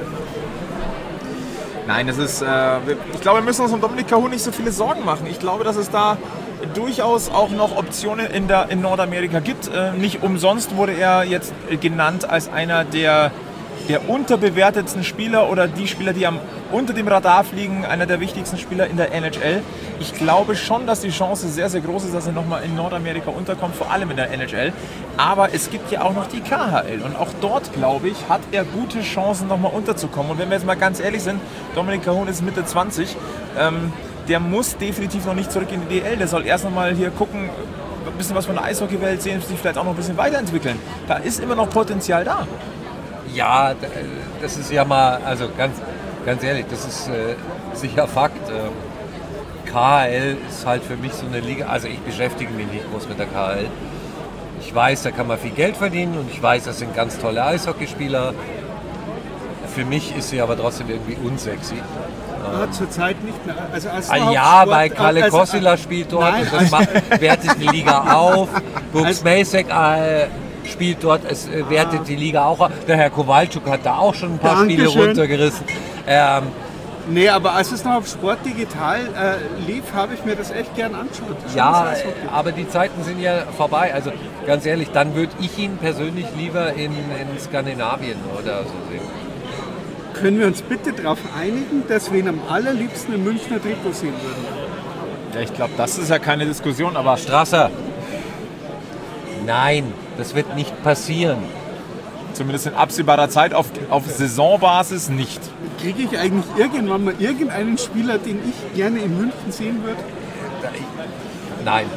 Nein, das ist, ich glaube, wir müssen uns um Dominik Kahun nicht so viele Sorgen machen. Ich glaube, dass es da durchaus auch noch Optionen in Nordamerika gibt. Nicht umsonst wurde er jetzt genannt als einer der unterbewertetsten Spieler oder die Spieler, die unter dem Radar fliegen, einer der wichtigsten Spieler in der NHL. Ich glaube schon, dass die Chance sehr, sehr groß ist, dass er nochmal in Nordamerika unterkommt, vor allem in der NHL. Aber es gibt ja auch noch die KHL und auch dort, glaube ich, hat er gute Chancen, nochmal unterzukommen. Und wenn wir jetzt mal ganz ehrlich sind, Dominik Kahun ist Mitte 20, der muss definitiv noch nicht zurück in die DL. Der soll erst nochmal hier gucken, ein bisschen was von der Eishockeywelt sehen, sich vielleicht auch noch ein bisschen weiterentwickeln. Da ist immer noch Potenzial da. Ja, das ist ja mal, also ganz ehrlich, das ist sicher Fakt. KHL ist halt für mich so eine Liga, also ich beschäftige mich nicht groß mit der KHL. Ich weiß, da kann man viel Geld verdienen und ich weiß, das sind ganz tolle Eishockeyspieler. Für mich ist sie aber trotzdem irgendwie unsexy. Zurzeit nicht mehr. Also bei Kalle Kossila spielt dort nein, und das wertet die Liga auf. Brooks Masek spielt dort, es wertet die Liga auch. Der Herr Kowalczuk hat da auch schon ein paar Spiele runtergerissen. Nee, aber als es noch auf Sport Digital lief, habe ich mir das echt gern angeschaut. Ja, aber die Zeiten sind ja vorbei. Also ganz ehrlich, dann würde ich ihn persönlich lieber in Skandinavien oder so sehen. Können wir uns bitte darauf einigen, dass wir ihn am allerliebsten im Münchner Trikot sehen würden? Ja, ich glaube, das ist ja keine Diskussion, aber Strasser, nein, das wird nicht passieren. Zumindest in absehbarer Zeit auf Saisonbasis nicht. Kriege ich eigentlich irgendwann mal irgendeinen Spieler, den ich gerne in München sehen würde? Nein.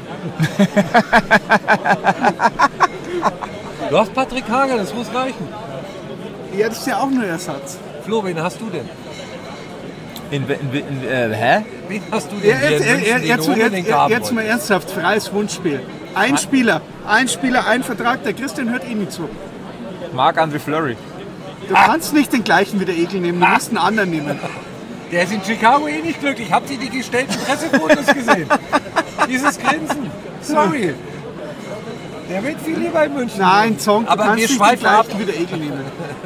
Du hast Patrick Hager, das muss reichen. Ja, das ist ja auch nur Ersatz. Flo, wen hast du denn? Hä? Wen hast du denn jetzt mal ernsthaft, freies Wunschspiel. Ein Spieler, ein Vertrag, der Christian hört eh nicht zu. Marc-André Fleury. Du kannst nicht den gleichen wie der Egel nehmen, du musst einen anderen nehmen. Der ist in Chicago eh nicht glücklich. Habt ihr die gestellten Pressefotos gesehen? Dieses Grinsen. Sorry. Der wird viel lieber in München. Nein, Zong, du aber kannst wir nicht den schweifen ab. gleichen wie der Egel nehmen.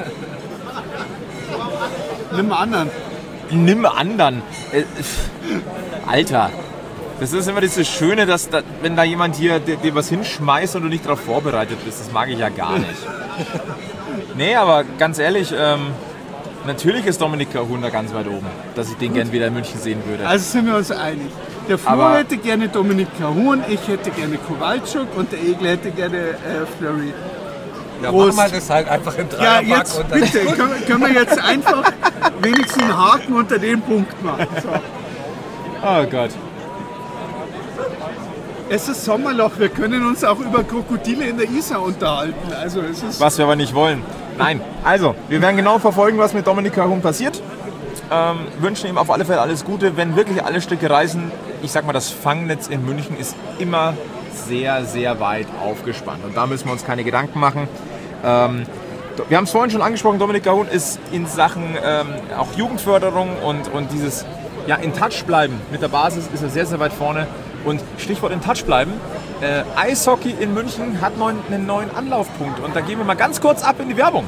Nimm einen anderen. Nimm anderen. Alter. Das ist immer dieses Schöne, dass wenn da jemand hier dir was hinschmeißt und du nicht darauf vorbereitet bist. Das mag ich ja gar nicht. Nee, aber ganz ehrlich, natürlich ist Dominik Kahun da ganz weit oben, dass ich den gern wieder in München sehen würde. Also sind wir uns einig. Der Flo hätte gerne Dominik Kahun, ich hätte gerne Kowalczuk und der Egel hätte gerne Fleury. Ja, machen wir das halt einfach im Dreierpack. Ja, jetzt bitte, können wir jetzt einfach wenigstens einen Haken unter den Punkt machen. So. Oh Gott. Es ist Sommerloch, wir können uns auch über Krokodile in der Isar unterhalten. Also es ist was wir aber nicht wollen. Nein, also, wir werden genau verfolgen, was mit Dominik Kahun passiert. Wünschen ihm auf alle Fälle alles Gute. Wenn wirklich alle Stücke reißen, ich sag mal, das Fangnetz in München ist immer sehr, sehr weit aufgespannt. Und da müssen wir uns keine Gedanken machen. Wir haben es vorhin schon angesprochen, Dominik Kahun ist in Sachen auch Jugendförderung und dieses in Touch bleiben mit der Basis ist er sehr, sehr weit vorne. Und Stichwort in Touch bleiben, Eishockey in München hat einen neuen Anlaufpunkt. Und da gehen wir mal ganz kurz ab in die Werbung.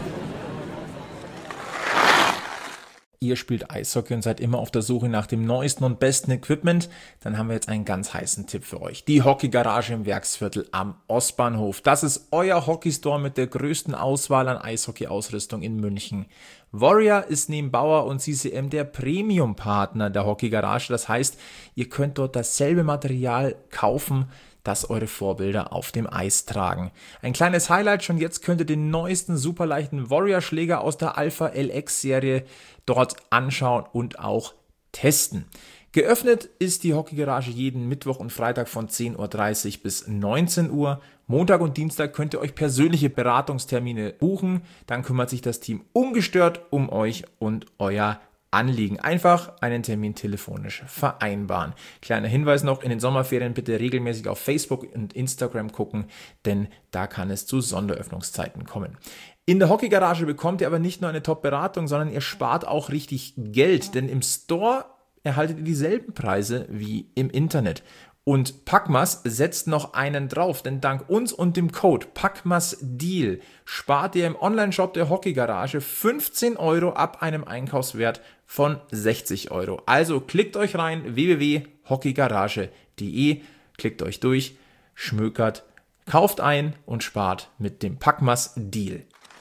Ihr spielt Eishockey und seid immer auf der Suche nach dem neuesten und besten Equipment, dann haben wir jetzt einen ganz heißen Tipp für euch. Die Hockeygarage im Werksviertel am Ostbahnhof. Das ist euer Hockeystore mit der größten Auswahl an Eishockey-Ausrüstung in München. Warrior ist neben Bauer und CCM der Premium-Partner der Hockeygarage. Das heißt, ihr könnt dort dasselbe Material kaufen, das eure Vorbilder auf dem Eis tragen. Ein kleines Highlight, schon jetzt könnt ihr den neuesten superleichten Warrior-Schläger aus der Alpha LX-Serie dort anschauen und auch testen. Geöffnet ist die Hockeygarage jeden Mittwoch und Freitag von 10.30 Uhr bis 19 Uhr. Montag und Dienstag könnt ihr euch persönliche Beratungstermine buchen. Dann kümmert sich das Team ungestört um euch und euer Anliegen. Einfach einen Termin telefonisch vereinbaren. Kleiner Hinweis noch, in den Sommerferien bitte regelmäßig auf Facebook und Instagram gucken, denn da kann es zu Sonderöffnungszeiten kommen. In der Hockeygarage bekommt ihr aber nicht nur eine Top-Beratung, sondern ihr spart auch richtig Geld, denn im Store erhaltet ihr dieselben Preise wie im Internet. Und Packmas setzt noch einen drauf, denn dank uns und dem Code PACKMASDEAL spart ihr im Onlineshop der Hockeygarage 15 € ab einem Einkaufswert von 60 €. Also klickt euch rein, www.hockeygarage.de, klickt euch durch, schmökert, kauft ein und spart mit dem PACKMASDEAL.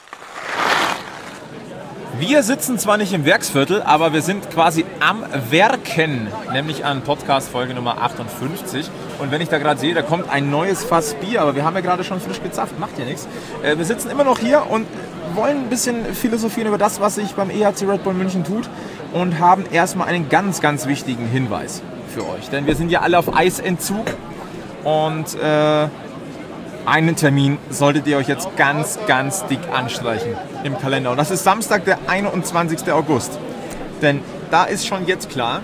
Wir sitzen zwar nicht im Werksviertel, aber wir sind quasi am Werken, nämlich an Podcast-Folge Nummer 58. Und wenn ich da gerade sehe, da kommt ein neues Fass Bier, aber wir haben ja gerade schon frisch gezapft, macht ja nichts. Wir sitzen immer noch hier und wollen ein bisschen philosophieren über das, was sich beim EHC Red Bull München tut und haben erstmal einen ganz, ganz wichtigen Hinweis für euch. Denn wir sind ja alle auf Eisentzug und einen Termin solltet ihr euch jetzt ganz, ganz dick anstreichen im Kalender. Und das ist Samstag, der 21. August. Denn da ist schon jetzt klar,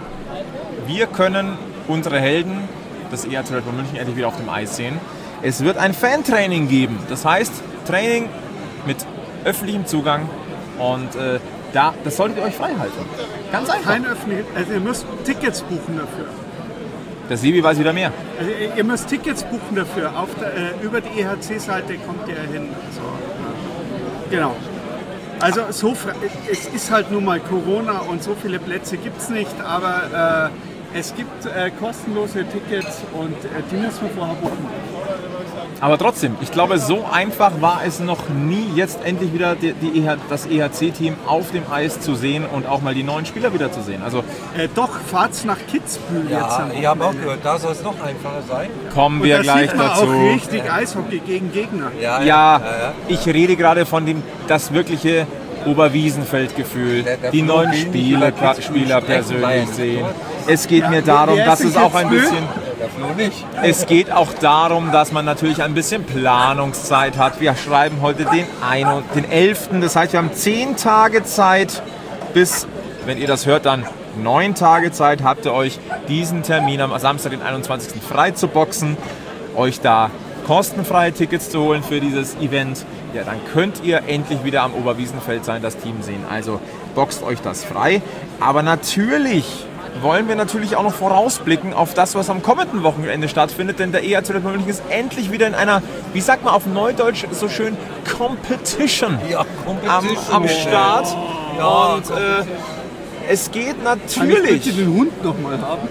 wir können unsere Helden des EHC Red Bull München endlich wieder auf dem Eis sehen. Es wird ein Fantraining geben. Das heißt, Training mit öffentlichem Zugang und das solltet ihr euch frei halten. Ganz einfach. Kein öffentlich, also ihr müsst Tickets buchen dafür. Der Sebi weiß wieder mehr. Also ihr müsst Tickets buchen dafür. Über die EHC-Seite kommt ihr hin. Also, genau. Also es ist halt nun mal Corona und so viele Plätze gibt es nicht, aber es gibt kostenlose Tickets und die muss man vorher buchen. Aber trotzdem, ich glaube, so einfach war es noch nie, jetzt endlich wieder das EHC-Team auf dem Eis zu sehen und auch mal die neuen Spieler wieder zu sehen. Also doch, fahrt's nach Kitzbühel jetzt. Ja, ich habe auch gehört, da soll es noch einfacher sein. Kommen wir gleich dazu. Da sieht man auch richtig Eishockey gegen Gegner. Ja. Ich rede gerade von das wirkliche Oberwiesenfeld-Gefühl. Die neuen Spieler persönlich sehen. Es geht mir darum, dass es auch ein bisschen... Es geht auch darum, dass man natürlich ein bisschen Planungszeit hat. Wir schreiben heute den 11. Das heißt, wir haben 10 Tage Zeit bis, wenn ihr das hört, dann 9 Tage Zeit habt ihr euch diesen Termin am Samstag, den 21. frei zu boxen, euch da kostenfreie Tickets zu holen für dieses Event. Ja, dann könnt ihr endlich wieder am Oberwiesenfeld sein, das Team sehen. Also boxt euch das frei. Aber natürlich wollen wir natürlich auch noch vorausblicken auf das, was am kommenden Wochenende stattfindet, denn der EHC Red Bull München ist endlich wieder in einer, wie sagt man auf Neudeutsch so schön, Competition, am Start. Ja, und es geht natürlich... Kann ich den Hund nochmal haben?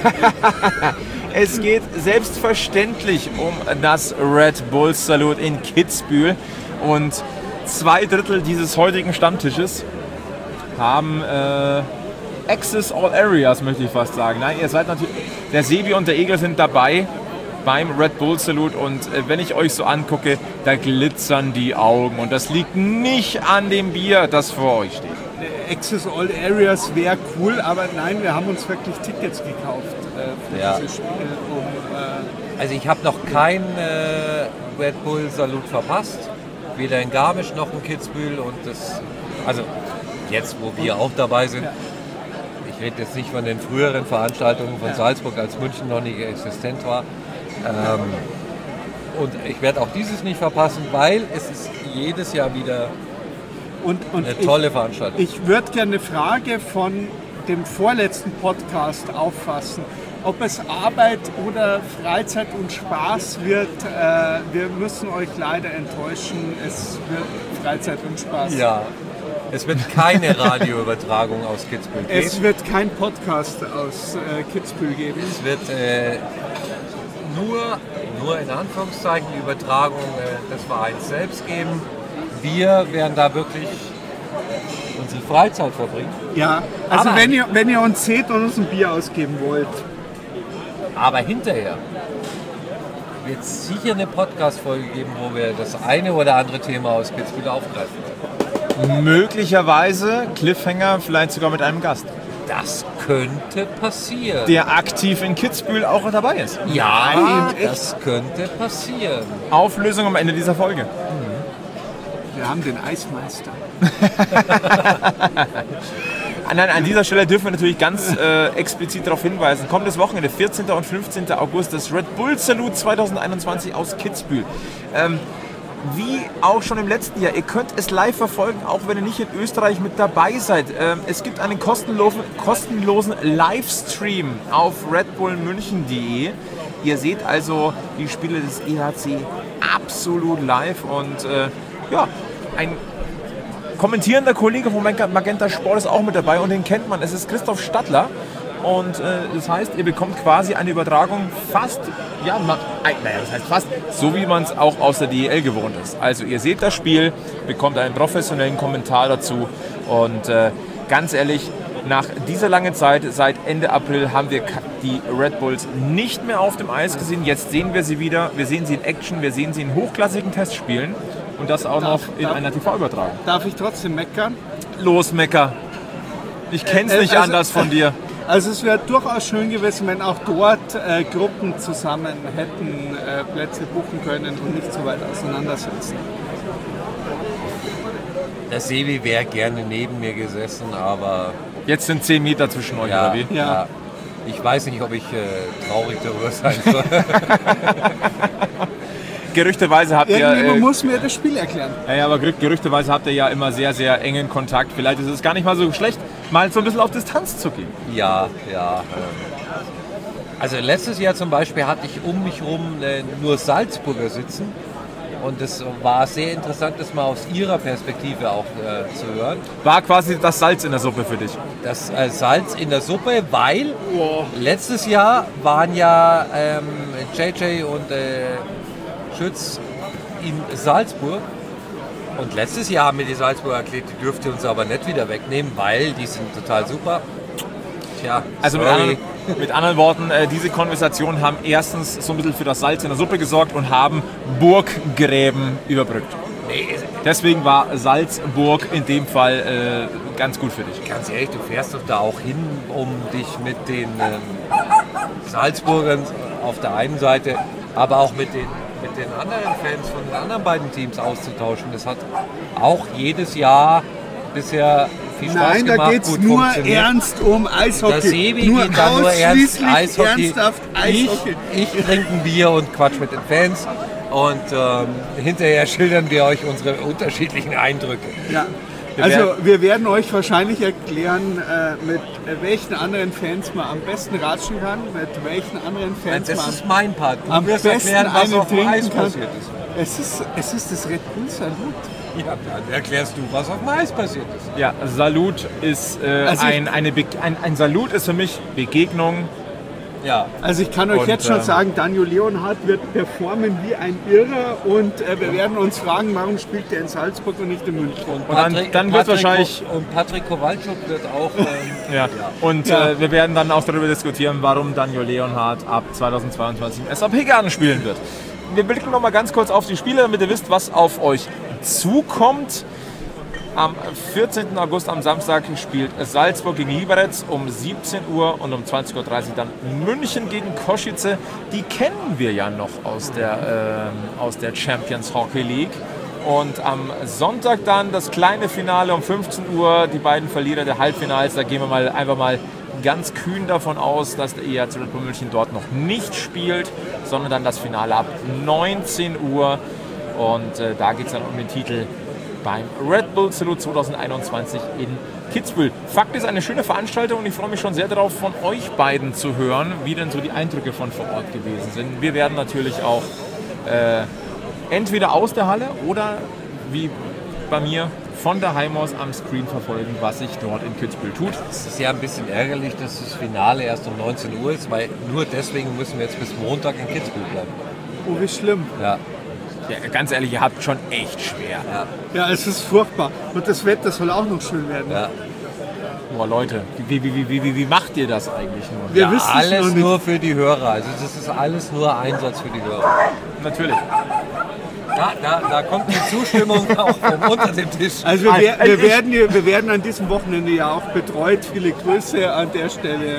Es geht selbstverständlich um das Red Bull Salute in Kitzbühel und 2/3 dieses heutigen Stammtisches haben... Access All Areas, möchte ich fast sagen. Nein, ihr seid natürlich, der Sebi und der Egel sind dabei beim Red Bull Salute und wenn ich euch so angucke, da glitzern die Augen und das liegt nicht an dem Bier, das vor euch steht. Access All Areas wäre cool, aber nein, wir haben uns wirklich Tickets gekauft für dieses Spiel. Also ich habe noch kein Red Bull Salute verpasst, weder in Garmisch noch in Kitzbühel und also jetzt, wo wir auch dabei sind. Ich rede jetzt nicht von den früheren Veranstaltungen von Salzburg, als München noch nicht existent war. Und ich werde auch dieses nicht verpassen, weil es ist jedes Jahr wieder eine tolle Veranstaltung. Ich würde gerne eine Frage von dem vorletzten Podcast auffassen. ob es Arbeit oder Freizeit und Spaß wird, wir müssen euch leider enttäuschen, es wird Freizeit und Spaß. Ja, es wird keine Radioübertragung aus Kitzbühel geben. Es wird kein Podcast aus Kitzbühel geben. Es wird nur in Anführungszeichen die Übertragung des Vereins selbst geben. Wir werden da wirklich unsere Freizeit verbringen. Ja, also Aber- wenn ihr uns seht und uns ein Bier ausgeben wollt. Aber hinterher wird es sicher eine Podcast-Folge geben, wo wir das eine oder andere Thema aus Kitzbühel aufgreifen werden. Möglicherweise Cliffhanger, vielleicht sogar mit einem Gast, Das könnte passieren. der aktiv in Kitzbühel auch dabei ist. Ja, das könnte passieren. Auflösung am Ende dieser Folge. Wir haben den Eismeister. Nein, an dieser Stelle dürfen wir natürlich ganz explizit darauf hinweisen. Kommendes Wochenende, 14. und 15. August, das Red Bull Salute 2021 aus Kitzbühel. Wie auch schon im letzten Jahr, ihr könnt es live verfolgen, auch wenn ihr nicht in Österreich mit dabei seid. Es gibt einen kostenlosen Livestream auf redbullmünchen.de. Ihr seht also die Spiele des EHC absolut live und ein kommentierender Kollege von Magenta Sport ist auch mit dabei und den kennt man. Es ist Christoph Stadler und das heißt, ihr bekommt quasi eine Übertragung fast, das heißt fast, so wie man es auch aus der DEL gewohnt ist. Also ihr seht das Spiel, bekommt einen professionellen Kommentar dazu und ganz ehrlich, nach dieser langen Zeit, seit Ende April, haben wir die Red Bulls nicht mehr auf dem Eis gesehen. Jetzt sehen wir sie wieder. Wir sehen sie in Action, wir sehen sie in hochklassigen Testspielen. Und das auch noch in einer TV-Übertragung. Darf ich trotzdem meckern? Los, Mecker. Ich kenn's nicht anders von dir. Also es wäre durchaus schön gewesen, wenn auch dort Gruppen zusammen hätten Plätze buchen können und nicht so weit auseinandersetzen. Der Sebi wäre gerne neben mir gesessen, aber Jetzt sind 10 Meter zwischen euch, oder wie? ja. Ich weiß nicht, ob ich traurig darüber sein soll. Gerüchteweise habt ihr... Irgendjemand muss mir das Spiel erklären. Ja, aber gerüchteweise habt ihr ja immer sehr, sehr engen Kontakt. Vielleicht ist es gar nicht mal so schlecht, mal so ein bisschen auf Distanz zu gehen. Ja. Also letztes Jahr zum Beispiel hatte ich um mich herum nur Salzburger sitzen. Und es war sehr interessant, das mal aus ihrer Perspektive auch zu hören. War quasi das Salz in der Suppe für dich. Das Salz in der Suppe, weil letztes Jahr waren ja JJ und Schütz in Salzburg. Und letztes Jahr haben mir die Salzburger erklärt, die dürft ihr uns aber nicht wieder wegnehmen, weil die sind total super. Tja, Also sorry. mit anderen Worten, diese Konversationen haben erstens so ein bisschen für das Salz in der Suppe gesorgt und haben Burggräben überbrückt. Deswegen war Salzburg in dem Fall ganz gut für dich. Ganz ehrlich, du fährst doch da auch hin, um dich mit den Salzburgern auf der einen Seite, aber auch mit den anderen Fans von den anderen beiden Teams auszutauschen. Das hat auch jedes Jahr bisher viel Spaß Nein, gemacht. da geht es gut nur funktioniert. ernst um Eishockey. Der Sebi nur geht da nur ausschließlich Eishockey. ernsthaft Eishockey. Ich trinke ein Bier und quatsch mit den Fans. Und hinterher schildern wir euch unsere unterschiedlichen Eindrücke. Ja. Also wir werden euch wahrscheinlich erklären, mit welchen anderen Fans man am besten ratschen kann, mit welchen anderen Fans Das man ist mein Part. Du am wirst besten erklären, was einen auf dem Eis trinken kann. passiert ist. Es ist das Red Bull Salut. Ja, dann erklärst du, was auf dem Eis passiert ist. Ja, Salut ist Also ein Salut ist für mich Begegnung. Ja. Also ich kann euch Und, jetzt schon sagen, Daniel Leonhardt wird performen wie ein Irrer und wir werden uns fragen, warum spielt er in Salzburg und nicht in München. Und dann wird wahrscheinlich... Und Patrick Kowalczuk wird auch... Ja. Und wir werden dann auch darüber diskutieren, warum Daniel Leonhardt ab 2022 im SAP-Garten spielen wird. Wir blicken noch mal ganz kurz auf die Spiele, damit ihr wisst, was auf euch zukommt. Am 14. August am Samstag spielt Salzburg gegen Liberec um 17 Uhr und um 20.30 Uhr dann München gegen Košice. Die kennen wir ja noch aus der Champions Hockey League. Und am Sonntag dann das kleine Finale um 15 Uhr, die beiden Verlierer der Halbfinals. Da gehen wir einfach mal ganz kühn davon aus, dass der EHC Red Bull München dort noch nicht spielt, sondern dann das Finale ab 19 Uhr. Und da geht es dann um den Titel beim Red Bull Salute 2021 in Kitzbühel. Fakt ist, eine schöne Veranstaltung und ich freue mich schon sehr darauf, von euch beiden zu hören, wie denn so die Eindrücke von vor Ort gewesen sind. Wir werden natürlich auch entweder aus der Halle oder wie bei mir von daheim aus am Screen verfolgen, was sich dort in Kitzbühel tut. Es ist ja ein bisschen ärgerlich, dass das Finale erst um 19 Uhr ist, weil nur deswegen müssen wir jetzt bis Montag in Kitzbühel bleiben. Oh, wie schlimm. Ja. Ja, ganz ehrlich, ihr habt schon echt schwer. Ja, es ist furchtbar. Und das Wetter soll auch noch schön werden. Ja. Boah, Leute, wie macht ihr das eigentlich nur? Wir wissen es Alles noch nicht. nur für die Hörer. Also das ist alles nur Einsatz für die Hörer. Natürlich. Da kommt die Zustimmung auch von unter dem Tisch. Also wir werden an diesem Wochenende ja auch betreut. Viele Grüße an der Stelle.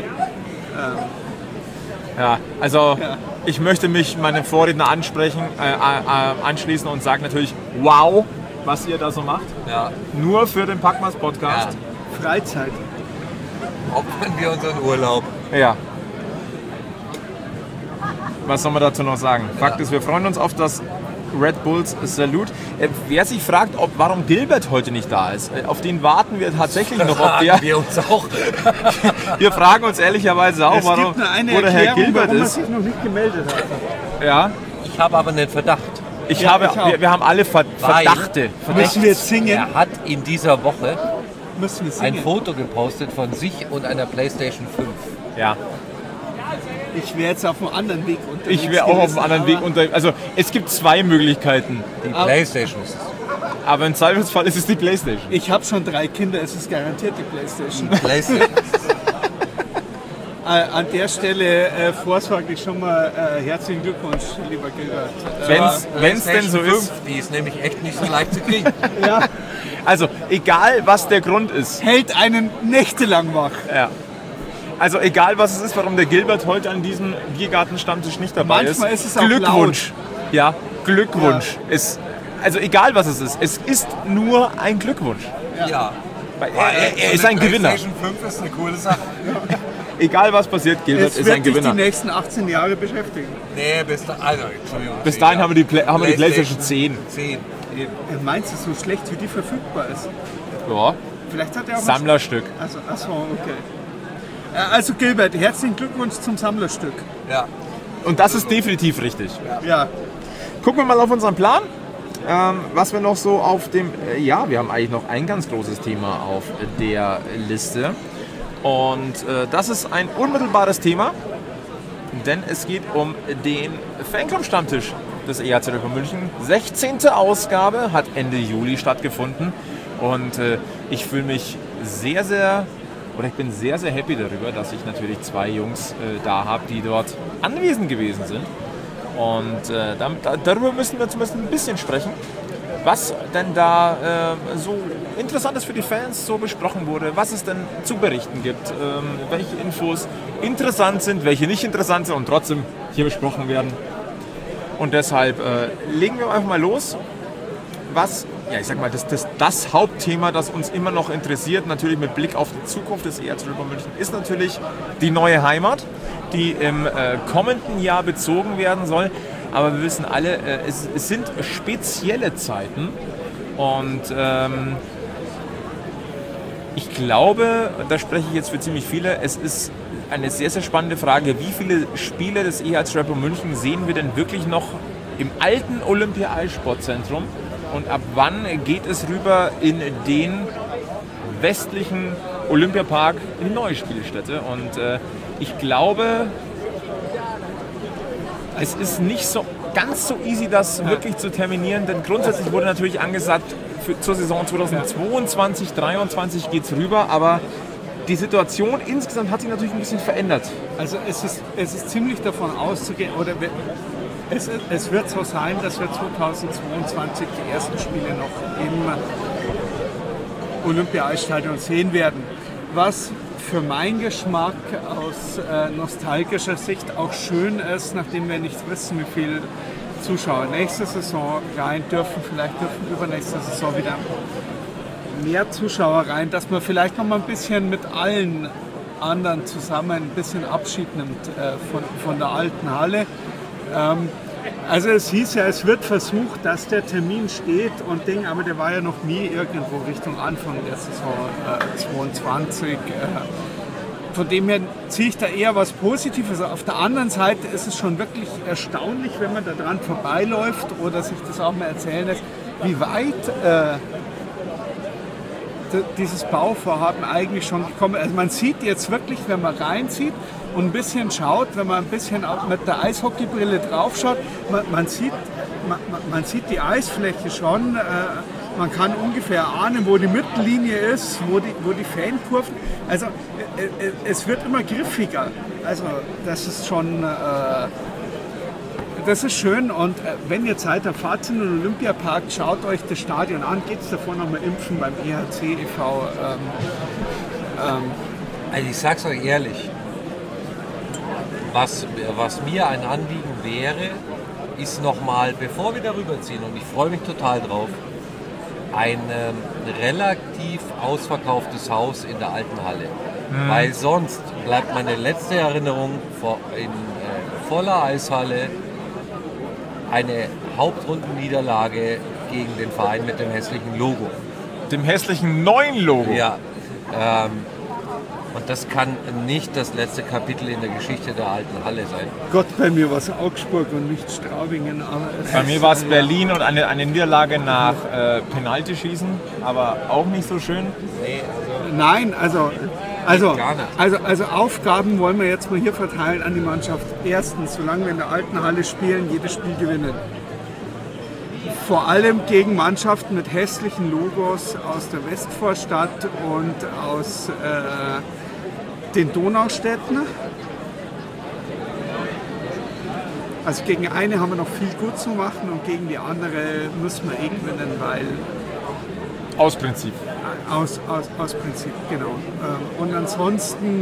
Ja, also ich möchte mich meinem Vorredner anschließen und sage natürlich, wow, was ihr da so macht. Ja. Nur für den Packmas Podcast. Freizeit. Opfern wir unseren Urlaub. Ja. Was soll man dazu noch sagen? Fakt ist, wir freuen uns auf das Red Bulls Salute. Wer sich fragt, warum Gilbert heute nicht da ist, auf den warten wir tatsächlich noch. Wir uns auch. Wir fragen uns ehrlicherweise auch, Es gibt nur eine wo der Herr Erklärung, Gilbert warum er ist. sich noch nicht gemeldet hat. Ja, Ich habe aber einen Verdacht. ich auch. wir haben alle Verdachte. Müssen wir jetzt singen? Er hat in dieser Woche Müssen wir ein singen? Foto gepostet von sich und einer PlayStation 5. Ja. Ich wäre jetzt auf einem anderen Weg unterwegs. Ich wäre auch auf gewesen, einem anderen Weg aber unterwegs. Also es gibt zwei Möglichkeiten, Die PlayStation ist es. aber im Zweifelsfall ist es die Playstation. Ich habe schon 3 Kinder, es ist garantiert die Playstation. PlayStation. An der Stelle vorsorglich schon mal herzlichen Glückwunsch, lieber Gilbert. Wenn es denn so PlayStation ist. 5, die ist nämlich echt nicht so leicht zu kriegen. Ja, Also egal was der Grund ist. hält einen nächtelang wach. Ja. Also egal was es ist, warum der Gilbert heute an diesem Biergarten-Stammtisch nicht dabei Manchmal ist es auch Glückwunsch. Ja, Glückwunsch. Also egal was es ist nur ein Glückwunsch. Ja. Weil er ist ein Gewinner. PlayStation 5 ist eine coole Sache. Egal was passiert, Gilbert Es ist wird ein dich die Gewinner. nächsten 18 Jahre beschäftigen. Nee, Entschuldigung. Bis dahin haben wir die PlayStation 10. 10. Eben. Meinst du, so schlecht wie die verfügbar ist? Ja, Vielleicht hat er auch Sammlerstück. Achso, okay. Also Gilbert, herzlichen Glückwunsch zum Sammlerstück. Ja. Und das ist definitiv richtig. Ja, Gucken wir mal auf unseren Plan. Was wir noch so auf dem... wir haben eigentlich noch ein ganz großes Thema auf der Liste. Und das ist ein unmittelbares Thema, denn es geht um den Fanclub-Stammtisch des EHC Red Bull München. 16. Ausgabe hat Ende Juli stattgefunden und ich fühle mich ich bin sehr, sehr happy darüber, dass ich natürlich 2 Jungs da habe, die dort anwesend gewesen sind. Und darüber müssen wir zumindest ein bisschen sprechen, was denn da so Interessantes für die Fans so besprochen wurde, was es denn zu berichten gibt, welche Infos interessant sind, welche nicht interessant sind und trotzdem hier besprochen werden. Und deshalb legen wir einfach mal los. Das Hauptthema, das uns immer noch interessiert, natürlich mit Blick auf die Zukunft des EHC Red Bull München, ist natürlich die neue Heimat, die im kommenden Jahr bezogen werden soll. Aber wir wissen alle, es sind spezielle Zeiten und ich glaube, da spreche ich jetzt für ziemlich viele, es ist eine sehr, sehr spannende Frage, wie viele Spiele des EHC Red Bull München sehen wir denn wirklich noch im alten Olympia-Eissportzentrum und ab wann geht es rüber in den westlichen Olympiapark, in die neue Spielstätte? Und ich glaube, es ist nicht so ganz so easy, das wirklich zu terminieren, denn grundsätzlich wurde natürlich angesagt, zur Saison 2022, 2023 geht es rüber, aber die Situation insgesamt hat sich natürlich ein bisschen verändert. also es ist ziemlich davon auszugehen, oder es wird so sein, dass wir 2022 die ersten Spiele noch im Olympia-Eisstadion sehen werden. Was für meinen Geschmack aus nostalgischer Sicht auch schön ist, nachdem wir nicht wissen, wie viele Zuschauer nächste Saison rein dürfen. Vielleicht dürfen übernächste Saison wieder mehr Zuschauer rein, dass man vielleicht noch mal ein bisschen mit allen anderen zusammen ein bisschen Abschied nimmt von der alten Halle. Also es hieß ja, es wird versucht, dass der Termin steht und Ding, aber der war ja noch nie irgendwo Richtung Anfang der Saison 22. Von dem her ziehe ich da eher was Positives. Auf der anderen Seite ist es schon wirklich erstaunlich, wenn man da dran vorbeiläuft oder sich das auch mal erzählen lässt, wie weit dieses Bauvorhaben eigentlich schon gekommen ist. Also man sieht jetzt wirklich, wenn man reinzieht und ein bisschen schaut, wenn man ein bisschen auch mit der Eishockeybrille drauf schaut, man sieht die Eisfläche schon, man kann ungefähr ahnen, wo die Mittellinie ist, wo die Fankurven, also es wird immer griffiger, also das ist schon, das ist schön und wenn ihr Zeit habt, fahrt in den Olympiapark, schaut euch das Stadion an, geht es davor nochmal impfen beim EHC e.V. Also ich sag's euch ehrlich, was mir ein Anliegen wäre, ist nochmal, bevor wir darüber ziehen, und ich freue mich total drauf, ein relativ ausverkauftes Haus in der alten Halle. Weil sonst bleibt meine letzte Erinnerung in voller Eishalle eine Hauptrundenniederlage gegen den Verein mit dem hässlichen Logo. Dem hässlichen neuen Logo? Ja. Und das kann nicht das letzte Kapitel in der Geschichte der alten Halle sein. Gott, bei mir war es Augsburg und nicht Straubingen. Aber bei mir war es Berlin und eine Niederlage nach Penaltyschießen, aber auch nicht so schön. Nee, Nein, also Aufgaben wollen wir jetzt mal hier verteilen an die Mannschaft. Erstens, solange wir in der alten Halle spielen, jedes Spiel gewinnen. Vor allem gegen Mannschaften mit hässlichen Logos aus der Westvorstadt und aus den Donaustädten. Also gegen eine haben wir noch viel gut zu machen und gegen die andere müssen wir gewinnen, weil... Aus Prinzip. Aus Prinzip, genau. Und ansonsten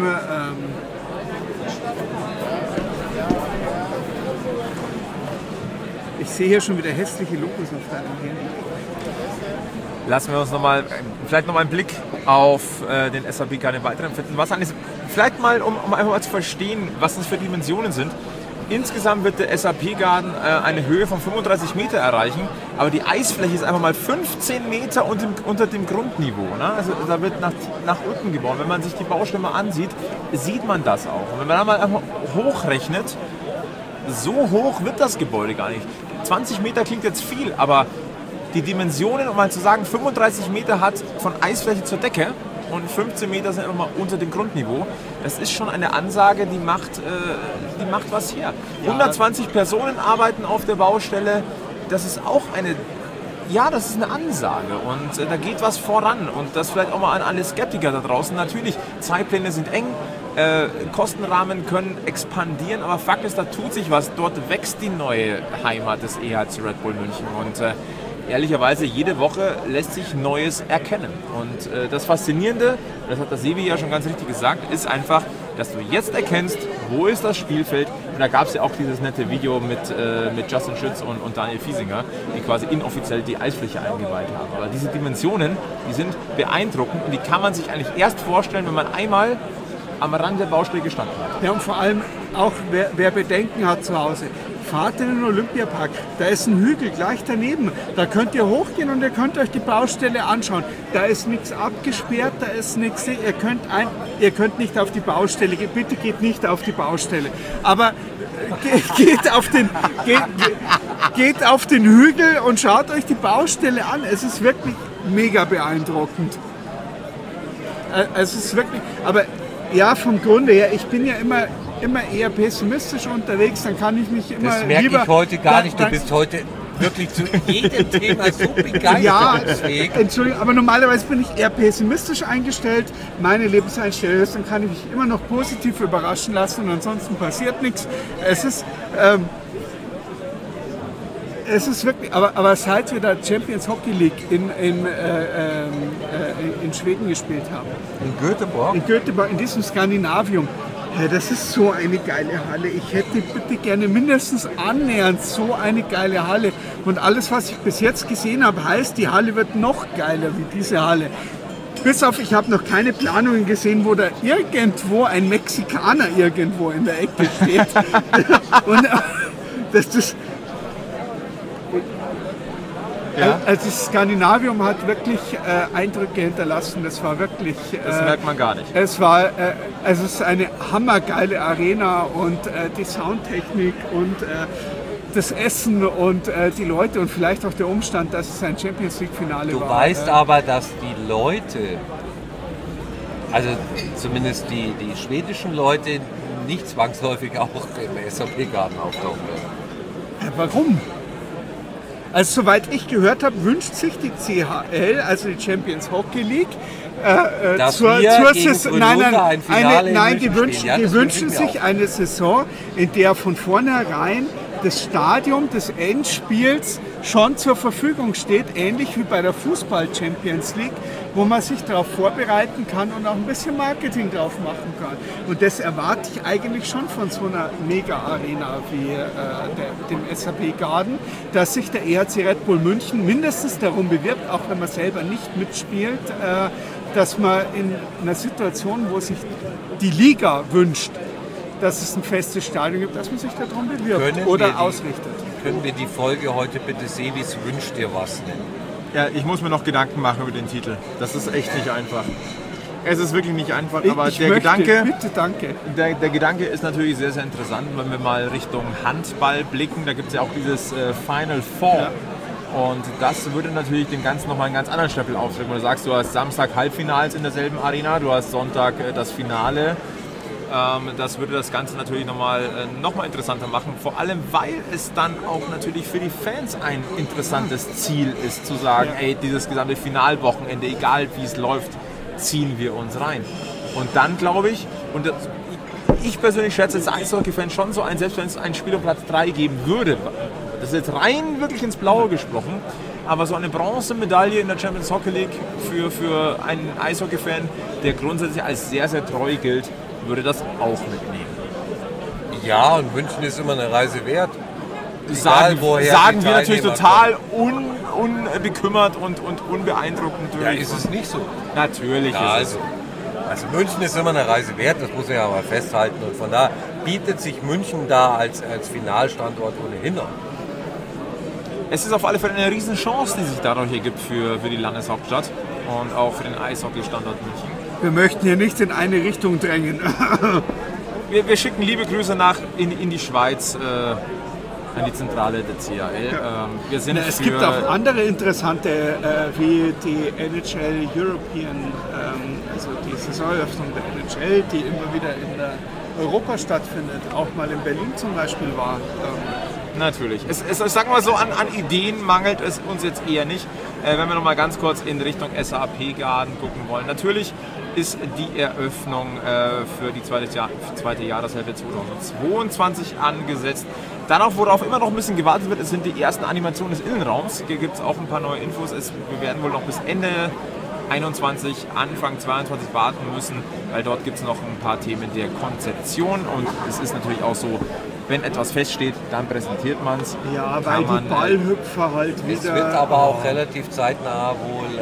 ich sehe hier schon wieder hässliche Logos auf deinem Handy. Lassen wir uns vielleicht noch mal einen Blick auf den SAP Garden weiterempfinden. Vielleicht mal, um einfach mal zu verstehen, was das für Dimensionen sind. Insgesamt wird der SAP Garden eine Höhe von 35 Meter erreichen, aber die Eisfläche ist einfach mal 15 Meter unter dem Grundniveau. Ne? Also da wird nach unten gebaut. Wenn man sich die Baustelle mal ansieht, sieht man das auch. Und wenn man da mal einfach hochrechnet, so hoch wird das Gebäude gar nicht. 20 Meter klingt jetzt viel, aber die Dimensionen, um mal zu sagen, 35 Meter hat von Eisfläche zur Decke und 15 Meter sind immer mal unter dem Grundniveau. Das ist schon eine Ansage, die macht was her. 120 Personen arbeiten auf der Baustelle. Das ist auch eine Ansage und da geht was voran. Und das vielleicht auch mal an alle Skeptiker da draußen. Natürlich, Zeitpläne sind eng, Kostenrahmen können expandieren, aber Fakt ist, da tut sich was. Dort wächst die neue Heimat des EHC Red Bull München und ehrlicherweise, jede Woche lässt sich Neues erkennen. Und das Faszinierende, das hat der Sebi ja schon ganz richtig gesagt, ist einfach, dass du jetzt erkennst, wo ist das Spielfeld. Und da gab es ja auch dieses nette Video mit Justin Schütz und Daniel Fiesinger, die quasi inoffiziell die Eisfläche eingeweiht haben. Aber diese Dimensionen, die sind beeindruckend und die kann man sich eigentlich erst vorstellen, wenn man einmal am Rand der Baustelle gestanden hat. Ja, und vor allem auch, wer Bedenken hat zu Hause, fahrt in den Olympiapark, da ist ein Hügel gleich daneben, da könnt ihr hochgehen und ihr könnt euch die Baustelle anschauen. Da ist nichts abgesperrt, da ist nichts, ihr könnt nicht auf die Baustelle gehen, bitte geht nicht auf die Baustelle, aber geht auf den Hügel und schaut euch die Baustelle an, es ist wirklich mega beeindruckend. Es ist wirklich, aber ja, vom Grunde her, ich bin ja immer eher pessimistisch unterwegs, dann kann ich mich immer das merke ich heute gar nicht, du bist heute wirklich zu jedem Thema so begeisterungsfähig. Ja, Entschuldigung, aber normalerweise bin ich eher pessimistisch eingestellt, meine Lebenseinstellung ist, dann kann ich mich immer noch positiv überraschen lassen und ansonsten passiert nichts. Es ist wirklich, aber seit wir da Champions Hockey League in Schweden gespielt haben. In Göteborg? In Göteborg, in diesem Skandinavium. Ja, das ist so eine geile Halle. Ich hätte bitte gerne mindestens annähernd so eine geile Halle. Und alles, was ich bis jetzt gesehen habe, heißt, die Halle wird noch geiler wie diese Halle. Bis auf, ich habe noch keine Planungen gesehen, wo da irgendwo ein Mexikaner irgendwo in der Ecke steht. Und Ja. Also das Skandinavium hat wirklich Eindrücke hinterlassen. Das war wirklich. Das merkt man gar nicht. Es war, also es ist eine hammergeile Arena und die Soundtechnik und das Essen und die Leute und vielleicht auch der Umstand, dass es ein Champions League Finale war. Du weißt aber, dass die Leute, also zumindest die schwedischen Leute, nicht zwangsläufig auch im SAP-Garten auftauchen werden. Warum? Also soweit ich gehört habe, wünscht sich die CHL, also die Champions Hockey League, die wünschen sich eine Saison, in der von vornherein das Stadion des Endspiels schon zur Verfügung steht, ähnlich wie bei der Fußball-Champions League, wo man sich darauf vorbereiten kann und auch ein bisschen Marketing drauf machen kann. Und das erwarte ich eigentlich schon von so einer Mega-Arena wie dem SAP Garden, dass sich der EHC Red Bull München mindestens darum bewirbt, auch wenn man selber nicht mitspielt, dass man in einer Situation, wo sich die Liga wünscht, dass es ein festes Stadion gibt, dass man sich darum bewirbt oder ausrichtet. Können wir die Folge heute bitte Sevis wünscht dir was nennen? Ja, ich muss mir noch Gedanken machen über den Titel. Das ist echt nicht einfach. Es ist wirklich nicht einfach, aber der Gedanke ist natürlich sehr, sehr interessant, wenn wir mal Richtung Handball blicken. Da gibt es ja auch dieses Final Four. Ja. Und das würde natürlich dem Ganzen nochmal einen ganz anderen Stempel aufdrücken. Du sagst, du hast Samstag Halbfinals in derselben Arena, du hast Sonntag das Finale. Das würde das Ganze natürlich nochmal interessanter machen, vor allem weil es dann auch natürlich für die Fans ein interessantes Ziel ist, zu sagen, ey, dieses gesamte Finalwochenende, egal wie es läuft, ziehen wir uns rein. Und dann glaube ich, und ich persönlich schätze als Eishockey-Fan schon so ein, selbst wenn es ein Spiel um Platz 3 geben würde, das ist jetzt rein wirklich ins Blaue gesprochen, aber so eine Bronzemedaille in der Champions Hockey League für einen Eishockey-Fan, der grundsätzlich als sehr, sehr treu gilt, würde das auch mitnehmen. Ja, und München ist immer eine Reise wert. Sagen wir natürlich total unbekümmert und unbeeindruckend. Ja, ist es nicht so? Natürlich ja, ist es. Also München ist immer eine Reise wert, das muss ich ja mal festhalten. Und von da bietet sich München da als Finalstandort ohnehin an. Es ist auf alle Fälle eine Riesenchance, die sich dadurch ergibt für die Landeshauptstadt und auch für den Eishockey-Standort München. Wir möchten hier nicht in eine Richtung drängen. wir schicken liebe Grüße in die Schweiz, an die Zentrale der CHL. Es gibt auch andere interessante, wie die NHL European, also die Saisoneröffnung der NHL, die immer wieder in der Europa stattfindet, auch mal in Berlin zum Beispiel war. Natürlich. Sagen wir mal so, an Ideen mangelt es uns jetzt eher nicht. Wenn wir noch mal ganz kurz in Richtung SAP-Garden gucken wollen. Natürlich ist die Eröffnung für die zweite Jahreshälfte 2022 angesetzt. Darauf, worauf immer noch ein bisschen gewartet wird, sind die ersten Animationen des Innenraums. Hier gibt es auch ein paar neue Infos. Wir werden wohl noch bis Ende 21, Anfang 22 warten müssen, weil dort gibt es noch ein paar Themen der Konzeption. Und es ist natürlich auch so, wenn etwas feststeht, dann präsentiert man es. Ja, weil die Ballhüpfer halt wieder... Es wird aber auch relativ zeitnah wohl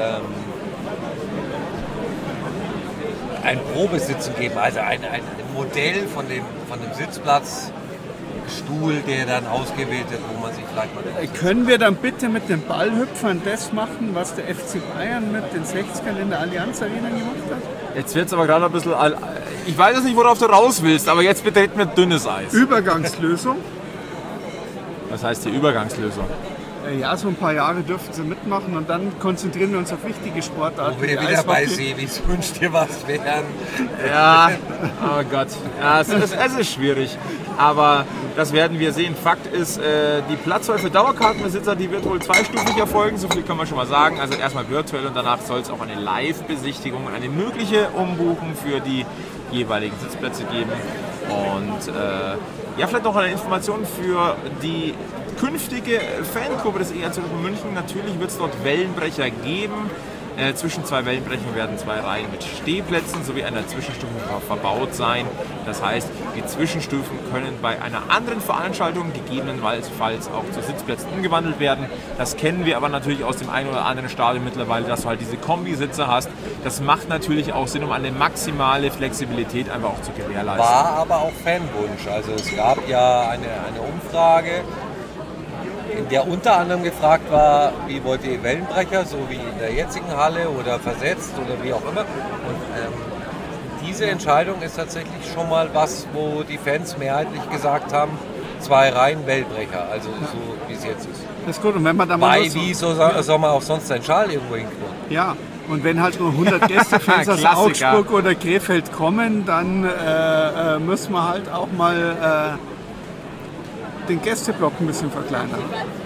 ein Probesitzen geben, also ein Modell von dem Sitzplatzstuhl, der dann ausgewählt wird, wo man sich vielleicht mal... Können wir dann bitte mit den Ballhüpfern das machen, was der FC Bayern mit den 60ern in der Allianz Arena gemacht hat? Jetzt wird es aber gerade ein bisschen... Ich weiß jetzt nicht, worauf du raus willst, aber jetzt betreten wir dünnes Eis. Übergangslösung. Was heißt die Übergangslösung? Ja, so ein paar Jahre dürfen sie mitmachen und dann konzentrieren wir uns auf wichtige Sportarten. Wo wir wieder bei Sevis wünscht dir was werden. Ja, oh Gott. Ja, es ist schwierig. Aber das werden wir sehen. Fakt ist, die Platzwahl für Dauerkartenbesitzer, die wird wohl zweistufig erfolgen. So viel können wir schon mal sagen. Also erstmal virtuell und danach soll es auch eine Live-Besichtigung, eine mögliche Umbuchung für die jeweiligen Sitzplätze geben. Und vielleicht noch eine Information für die künftige Fangruppe des EHC München. Natürlich wird es dort Wellenbrecher geben. Zwischen zwei Wellenbrechern werden 2 Reihen mit Stehplätzen sowie einer Zwischenstufe verbaut sein. Das heißt, die Zwischenstufen können bei einer anderen Veranstaltung gegebenenfalls auch zu Sitzplätzen umgewandelt werden. Das kennen wir aber natürlich aus dem einen oder anderen Stadion mittlerweile, dass du halt diese Kombisitze hast. Das macht natürlich auch Sinn, um eine maximale Flexibilität einfach auch zu gewährleisten. War aber auch Fanwunsch. Also es gab ja eine Umfrage in der unter anderem gefragt war, wie wollt ihr Wellenbrecher, so wie in der jetzigen Halle oder versetzt oder wie auch immer. Und diese Entscheidung ist tatsächlich schon mal was, wo die Fans mehrheitlich gesagt haben, 2 Reihen Wellenbrecher, also so wie es jetzt ist. Das ist gut, und wenn man da mal Wie soll man auch sonst seinen Schal irgendwo hinknurren? Ja, und wenn halt nur 100 Gästefans aus Augsburg oder Krefeld kommen, dann müssen wir halt auch mal den Gästeblock ein bisschen verkleinern.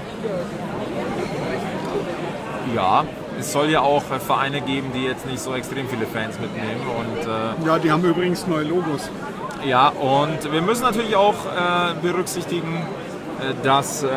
Ja, es soll ja auch Vereine geben, die jetzt nicht so extrem viele Fans mitnehmen. Und, ja, die haben übrigens neue Logos. Ja, und wir müssen natürlich auch berücksichtigen, dass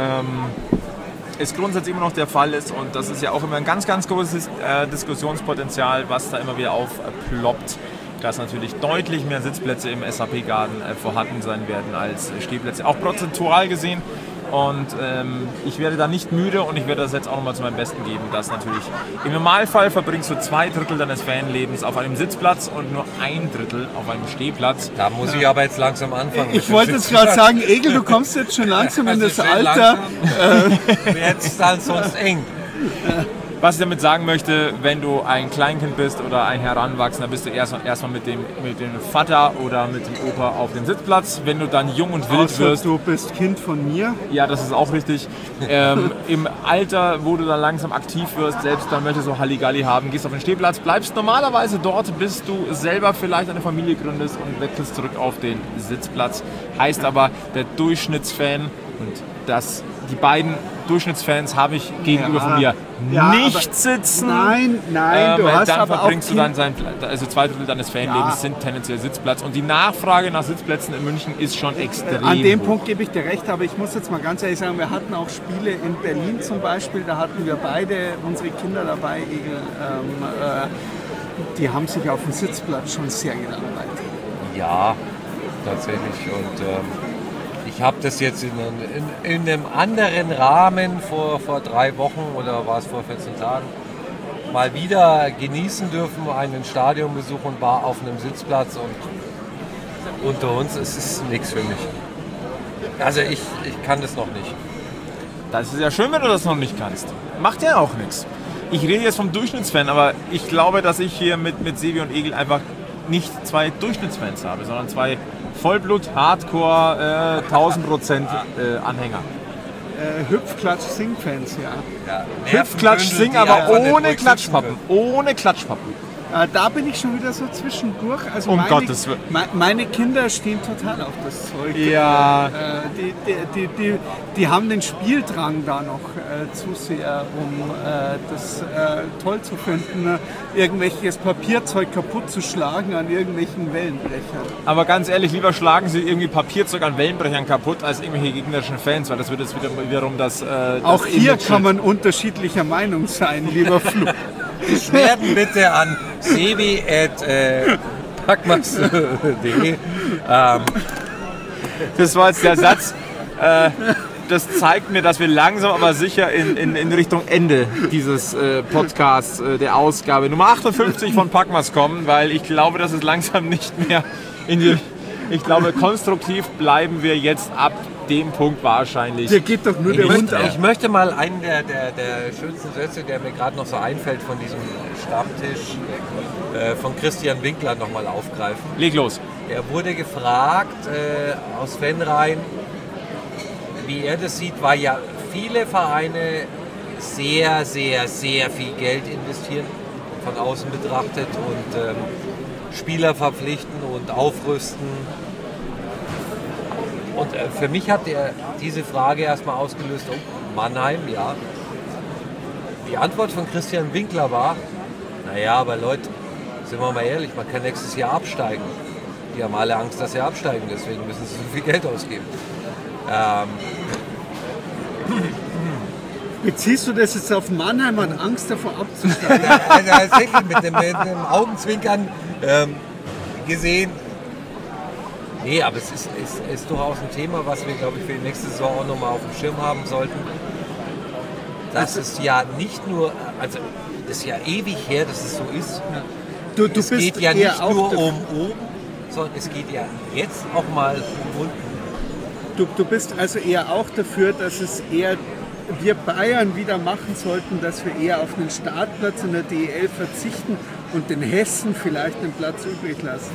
es grundsätzlich immer noch der Fall ist, und das ist ja auch immer ein ganz, ganz großes Diskussionspotenzial, was da immer wieder aufploppt, dass natürlich deutlich mehr Sitzplätze im SAP-Garten vorhanden sein werden als Stehplätze, auch prozentual gesehen. Und ich werde da nicht müde, und ich werde das jetzt auch nochmal zu meinem Besten geben, dass natürlich im Normalfall verbringst du 2/3 deines Fanlebens auf einem Sitzplatz und nur 1/3 auf einem Stehplatz. Da muss ich aber jetzt langsam anfangen. Ich wollte jetzt gerade sagen, Egel, du kommst jetzt schon langsam in das Alter. Wird es dann sonst eng. Was ich damit sagen möchte, wenn du ein Kleinkind bist oder ein Heranwachsender, bist du erstmal mit dem Vater oder mit dem Opa auf dem Sitzplatz. Wenn du dann jung und wild wirst... Du bist Kind von mir. Ja, das ist auch richtig. Im Alter, wo du dann langsam aktiv wirst, selbst dann möchtest du Halligalli haben, gehst auf den Stehplatz, bleibst normalerweise dort, bis du selber vielleicht eine Familie gründest und wechselst zurück auf den Sitzplatz. Heißt aber, der Durchschnittsfan und die beiden Durchschnittsfans habe ich gegenüber von mir nicht sitzen. Nein, du hast dann aber verbringst auch du dann 2/3 deines Fanlebens sind tendenziell Sitzplatz, und die Nachfrage nach Sitzplätzen in München ist schon extrem An dem hoch. Punkt gebe ich dir recht, aber ich muss jetzt mal ganz ehrlich sagen, wir hatten auch Spiele in Berlin zum Beispiel, da hatten wir beide unsere Kinder dabei, Egel, die haben sich auf dem Sitzplatz schon sehr gelangweilt. Ja, tatsächlich, und ich habe das jetzt in einem anderen Rahmen vor 3 Wochen oder war es vor 14 Tagen mal wieder genießen dürfen, einen Stadionbesuch, und war auf einem Sitzplatz, und unter uns ist es nichts für mich. Also ich kann das noch nicht. Das ist ja schön, wenn du das noch nicht kannst. Macht ja auch nichts. Ich rede jetzt vom Durchschnittsfan, aber ich glaube, dass ich hier mit Sebi und Egel einfach nicht 2 Durchschnittsfans habe, sondern 2 Vollblut, Hardcore, 1000% Anhänger. Hüpf-Klatsch-Sing-Fans, ja. Hüpf-Klatsch-Sing, aber ohne Klatschpappen. Ohne Klatschpappen. Da bin ich schon wieder so zwischendurch. Also Gottes Willen. Meine Kinder stehen total auf das Zeug. Ja. Die haben den Spieldrang da noch zu sehr, um das toll zu finden, irgendwelches Papierzeug kaputt zu schlagen an irgendwelchen Wellenbrechern. Aber ganz ehrlich, lieber schlagen sie irgendwie Papierzeug an Wellenbrechern kaputt als irgendwelche gegnerischen Fans, weil das wird jetzt wiederum das auch hier kann man unterschiedlicher Meinung sein, lieber Flo. Beschwerden bitte an sebi@packmas.de. Das war jetzt der Satz. Das zeigt mir, dass wir langsam aber sicher in Richtung Ende dieses Podcasts, der Ausgabe Nummer 58 von Packmas kommen, weil ich glaube, dass es langsam nicht mehr ich glaube, konstruktiv bleiben wir jetzt ab dem Punkt wahrscheinlich. Hier geht doch nur der Hund auf. Ich möchte mal einen der schönsten Sätze, der mir gerade noch so einfällt von diesem Stammtisch von Christian Winkler nochmal aufgreifen. Leg los. Er wurde gefragt aus Fanreihen, wie er das sieht, weil ja viele Vereine sehr, sehr, sehr viel Geld investieren, von außen betrachtet, und Spieler verpflichten und aufrüsten. Und für mich hat diese Frage erstmal ausgelöst, Mannheim, ja. Die Antwort von Christian Winkler war, naja, aber Leute, sind wir mal ehrlich, man kann nächstes Jahr absteigen. Die haben alle Angst, dass sie absteigen, deswegen müssen sie so viel Geld ausgeben. Beziehst du das jetzt auf Mannheim und Angst davor abzusteigen? Also tatsächlich mit dem Augenzwinkern gesehen. Nee, aber es ist durchaus ein Thema, was wir, glaube ich, für die nächste Saison auch nochmal auf dem Schirm haben sollten. Das ist ja nicht nur, also das ist ja ewig her, dass es so ist. Es geht ja nicht nur um oben, sondern es geht ja jetzt auch mal um unten. Du bist also eher auch dafür, dass es eher wir Bayern wieder machen sollten, dass wir eher auf einen Startplatz in der DEL verzichten und den Hessen vielleicht einen Platz übrig lassen.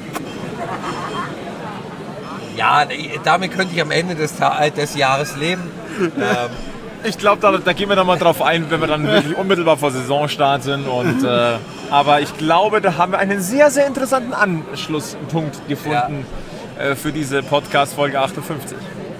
Ja, damit könnte ich am Ende des Jahres leben. Ich glaube, da gehen wir dann mal drauf ein, wenn wir dann wirklich unmittelbar vor Saisonstart sind. Aber ich glaube, da haben wir einen sehr, sehr interessanten Anschlusspunkt gefunden für diese Podcast-Folge 58.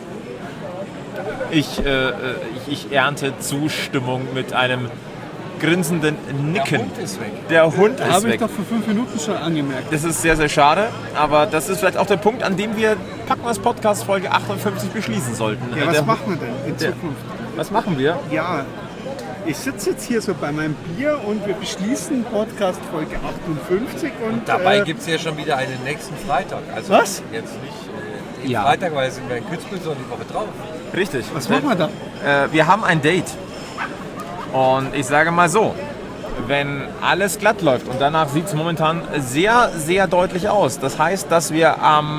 Ich ernte Zustimmung mit einem grinsenden Nicken. Der Hund ist weg. Der Hund ist Habe ich weg. doch vor 5 Minuten schon angemerkt. Das ist sehr, sehr schade, aber das ist vielleicht auch der Punkt, an dem wir Packmas Podcast Folge 58 beschließen sollten. Ja, was machen wir denn in Zukunft? Was machen wir? Ja, ich sitze jetzt hier so bei meinem Bier und wir beschließen Podcast Folge 58 und Dabei gibt es ja schon wieder einen nächsten Freitag. Also Was? Jetzt nicht den Ja. Freitag, weil sind wir in Kitzbühel, sondern die Woche drauf. Richtig. was machen wir da? Wir haben ein Date. Und ich sage mal so, wenn alles glatt läuft, und danach sieht es momentan sehr, sehr deutlich aus. Das heißt, dass wir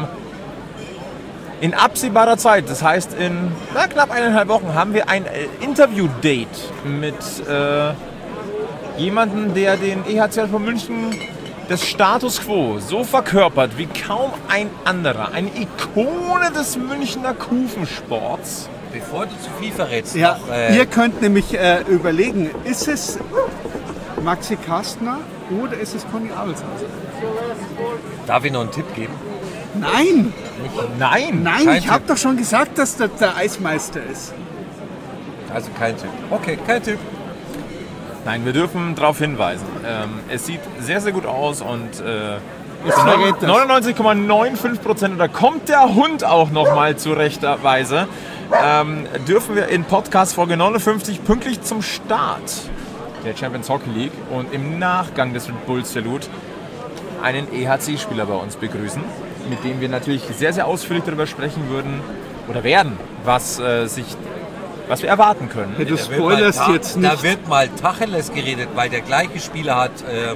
in absehbarer Zeit, das heißt in knapp 1,5 Wochen, haben wir ein Interview-Date mit jemandem, der den EHC von München des Status Quo so verkörpert wie kaum ein anderer. Eine Ikone des Münchner Kufensports. Bevor du zu viel verrätst, Ja, noch, ihr könnt nämlich überlegen, ist es Maxi Kastner oder ist es Conny Abelshauser? darf ich noch einen Tipp geben? Nein, Nein! nein, Kein ich habe Tipp. doch schon gesagt, dass das der Eismeister ist. Also kein Tipp. Okay, kein Tipp. Nein, wir dürfen darauf hinweisen. Es sieht sehr, sehr gut aus und Jetzt verrät das. 99,95% und da kommt der Hund auch nochmal zu rechter Weise, dürfen wir in Podcast Folge 59 pünktlich zum Start der Champions Hockey League und im Nachgang des Red Bull Salute einen EHC-Spieler bei uns begrüßen, mit dem wir natürlich sehr, sehr ausführlich darüber sprechen würden oder werden, was wir erwarten können. Ja, du Da wird spoilerst mal jetzt Da nicht. wird mal Tacheles geredet, weil der gleiche Spieler hat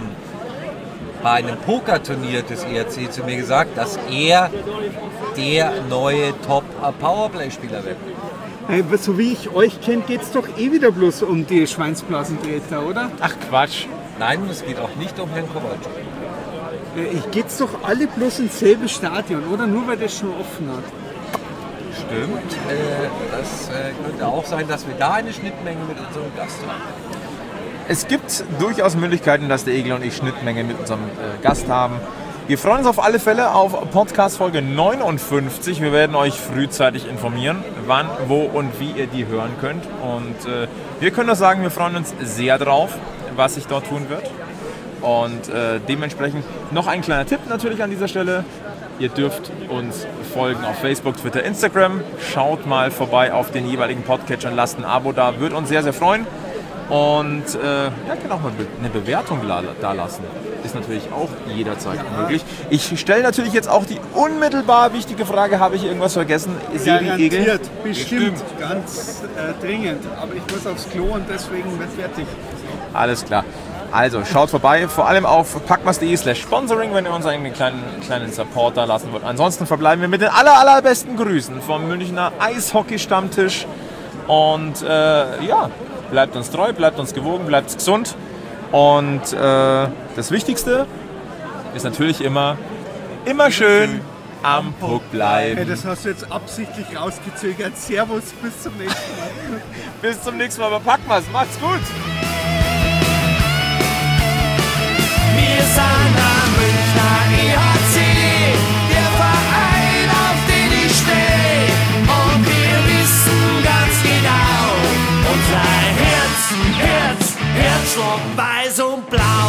bei einem Pokerturnier des ERC zu mir gesagt, dass er der neue Top-Powerplay-Spieler wird. Hey, so wie ich euch kenne, geht es doch eh wieder bloß um die Schweinsblasentreter, oder? Ach Quatsch. Nein, es geht auch nicht um Herrn Kowalczyk. Ich geht's doch alle bloß ins selbe Stadion, oder? Nur weil das schon offen hat. Stimmt. Das könnte auch sein, dass wir da eine Schnittmenge mit unserem Gast haben. Es gibt durchaus Möglichkeiten, dass der Egel und ich Schnittmenge mit unserem Gast haben. Wir freuen uns auf alle Fälle auf Podcast Folge 59. Wir werden euch frühzeitig informieren, wann, wo und wie ihr die hören könnt. Und wir können nur sagen, wir freuen uns sehr drauf, was sich dort tun wird. Und dementsprechend noch ein kleiner Tipp natürlich an dieser Stelle. Ihr dürft uns folgen auf Facebook, Twitter, Instagram. Schaut mal vorbei auf den jeweiligen Podcatchern, lasst ein Abo da, würde uns sehr, sehr freuen. Und kann auch mal eine Bewertung da lassen. Ist natürlich auch jederzeit möglich. Ich stelle natürlich jetzt auch die unmittelbar wichtige Frage, habe ich irgendwas vergessen? Sebi Egel? Garantiert, bestimmt, ganz dringend. Aber ich muss aufs Klo und deswegen wird fertig. Alles klar. Also schaut vorbei, vor allem auf packmas.de/sponsoring, wenn ihr uns einen kleinen Support da lassen wollt. Ansonsten verbleiben wir mit den allerbesten Grüßen vom Münchner Eishockey-Stammtisch. Und bleibt uns treu, bleibt uns gewogen, bleibt gesund. Und das Wichtigste ist natürlich immer schön am Puck Hey, bleiben. das hast du jetzt absichtlich rausgezögert. Servus, bis zum nächsten Mal. Bis zum nächsten Mal bei Packmas. Macht's gut! Wir sind am Münchner EHC, der Verein, auf den ich stehe. Und wir wissen ganz genau, unser Herzschlag weiß und blau.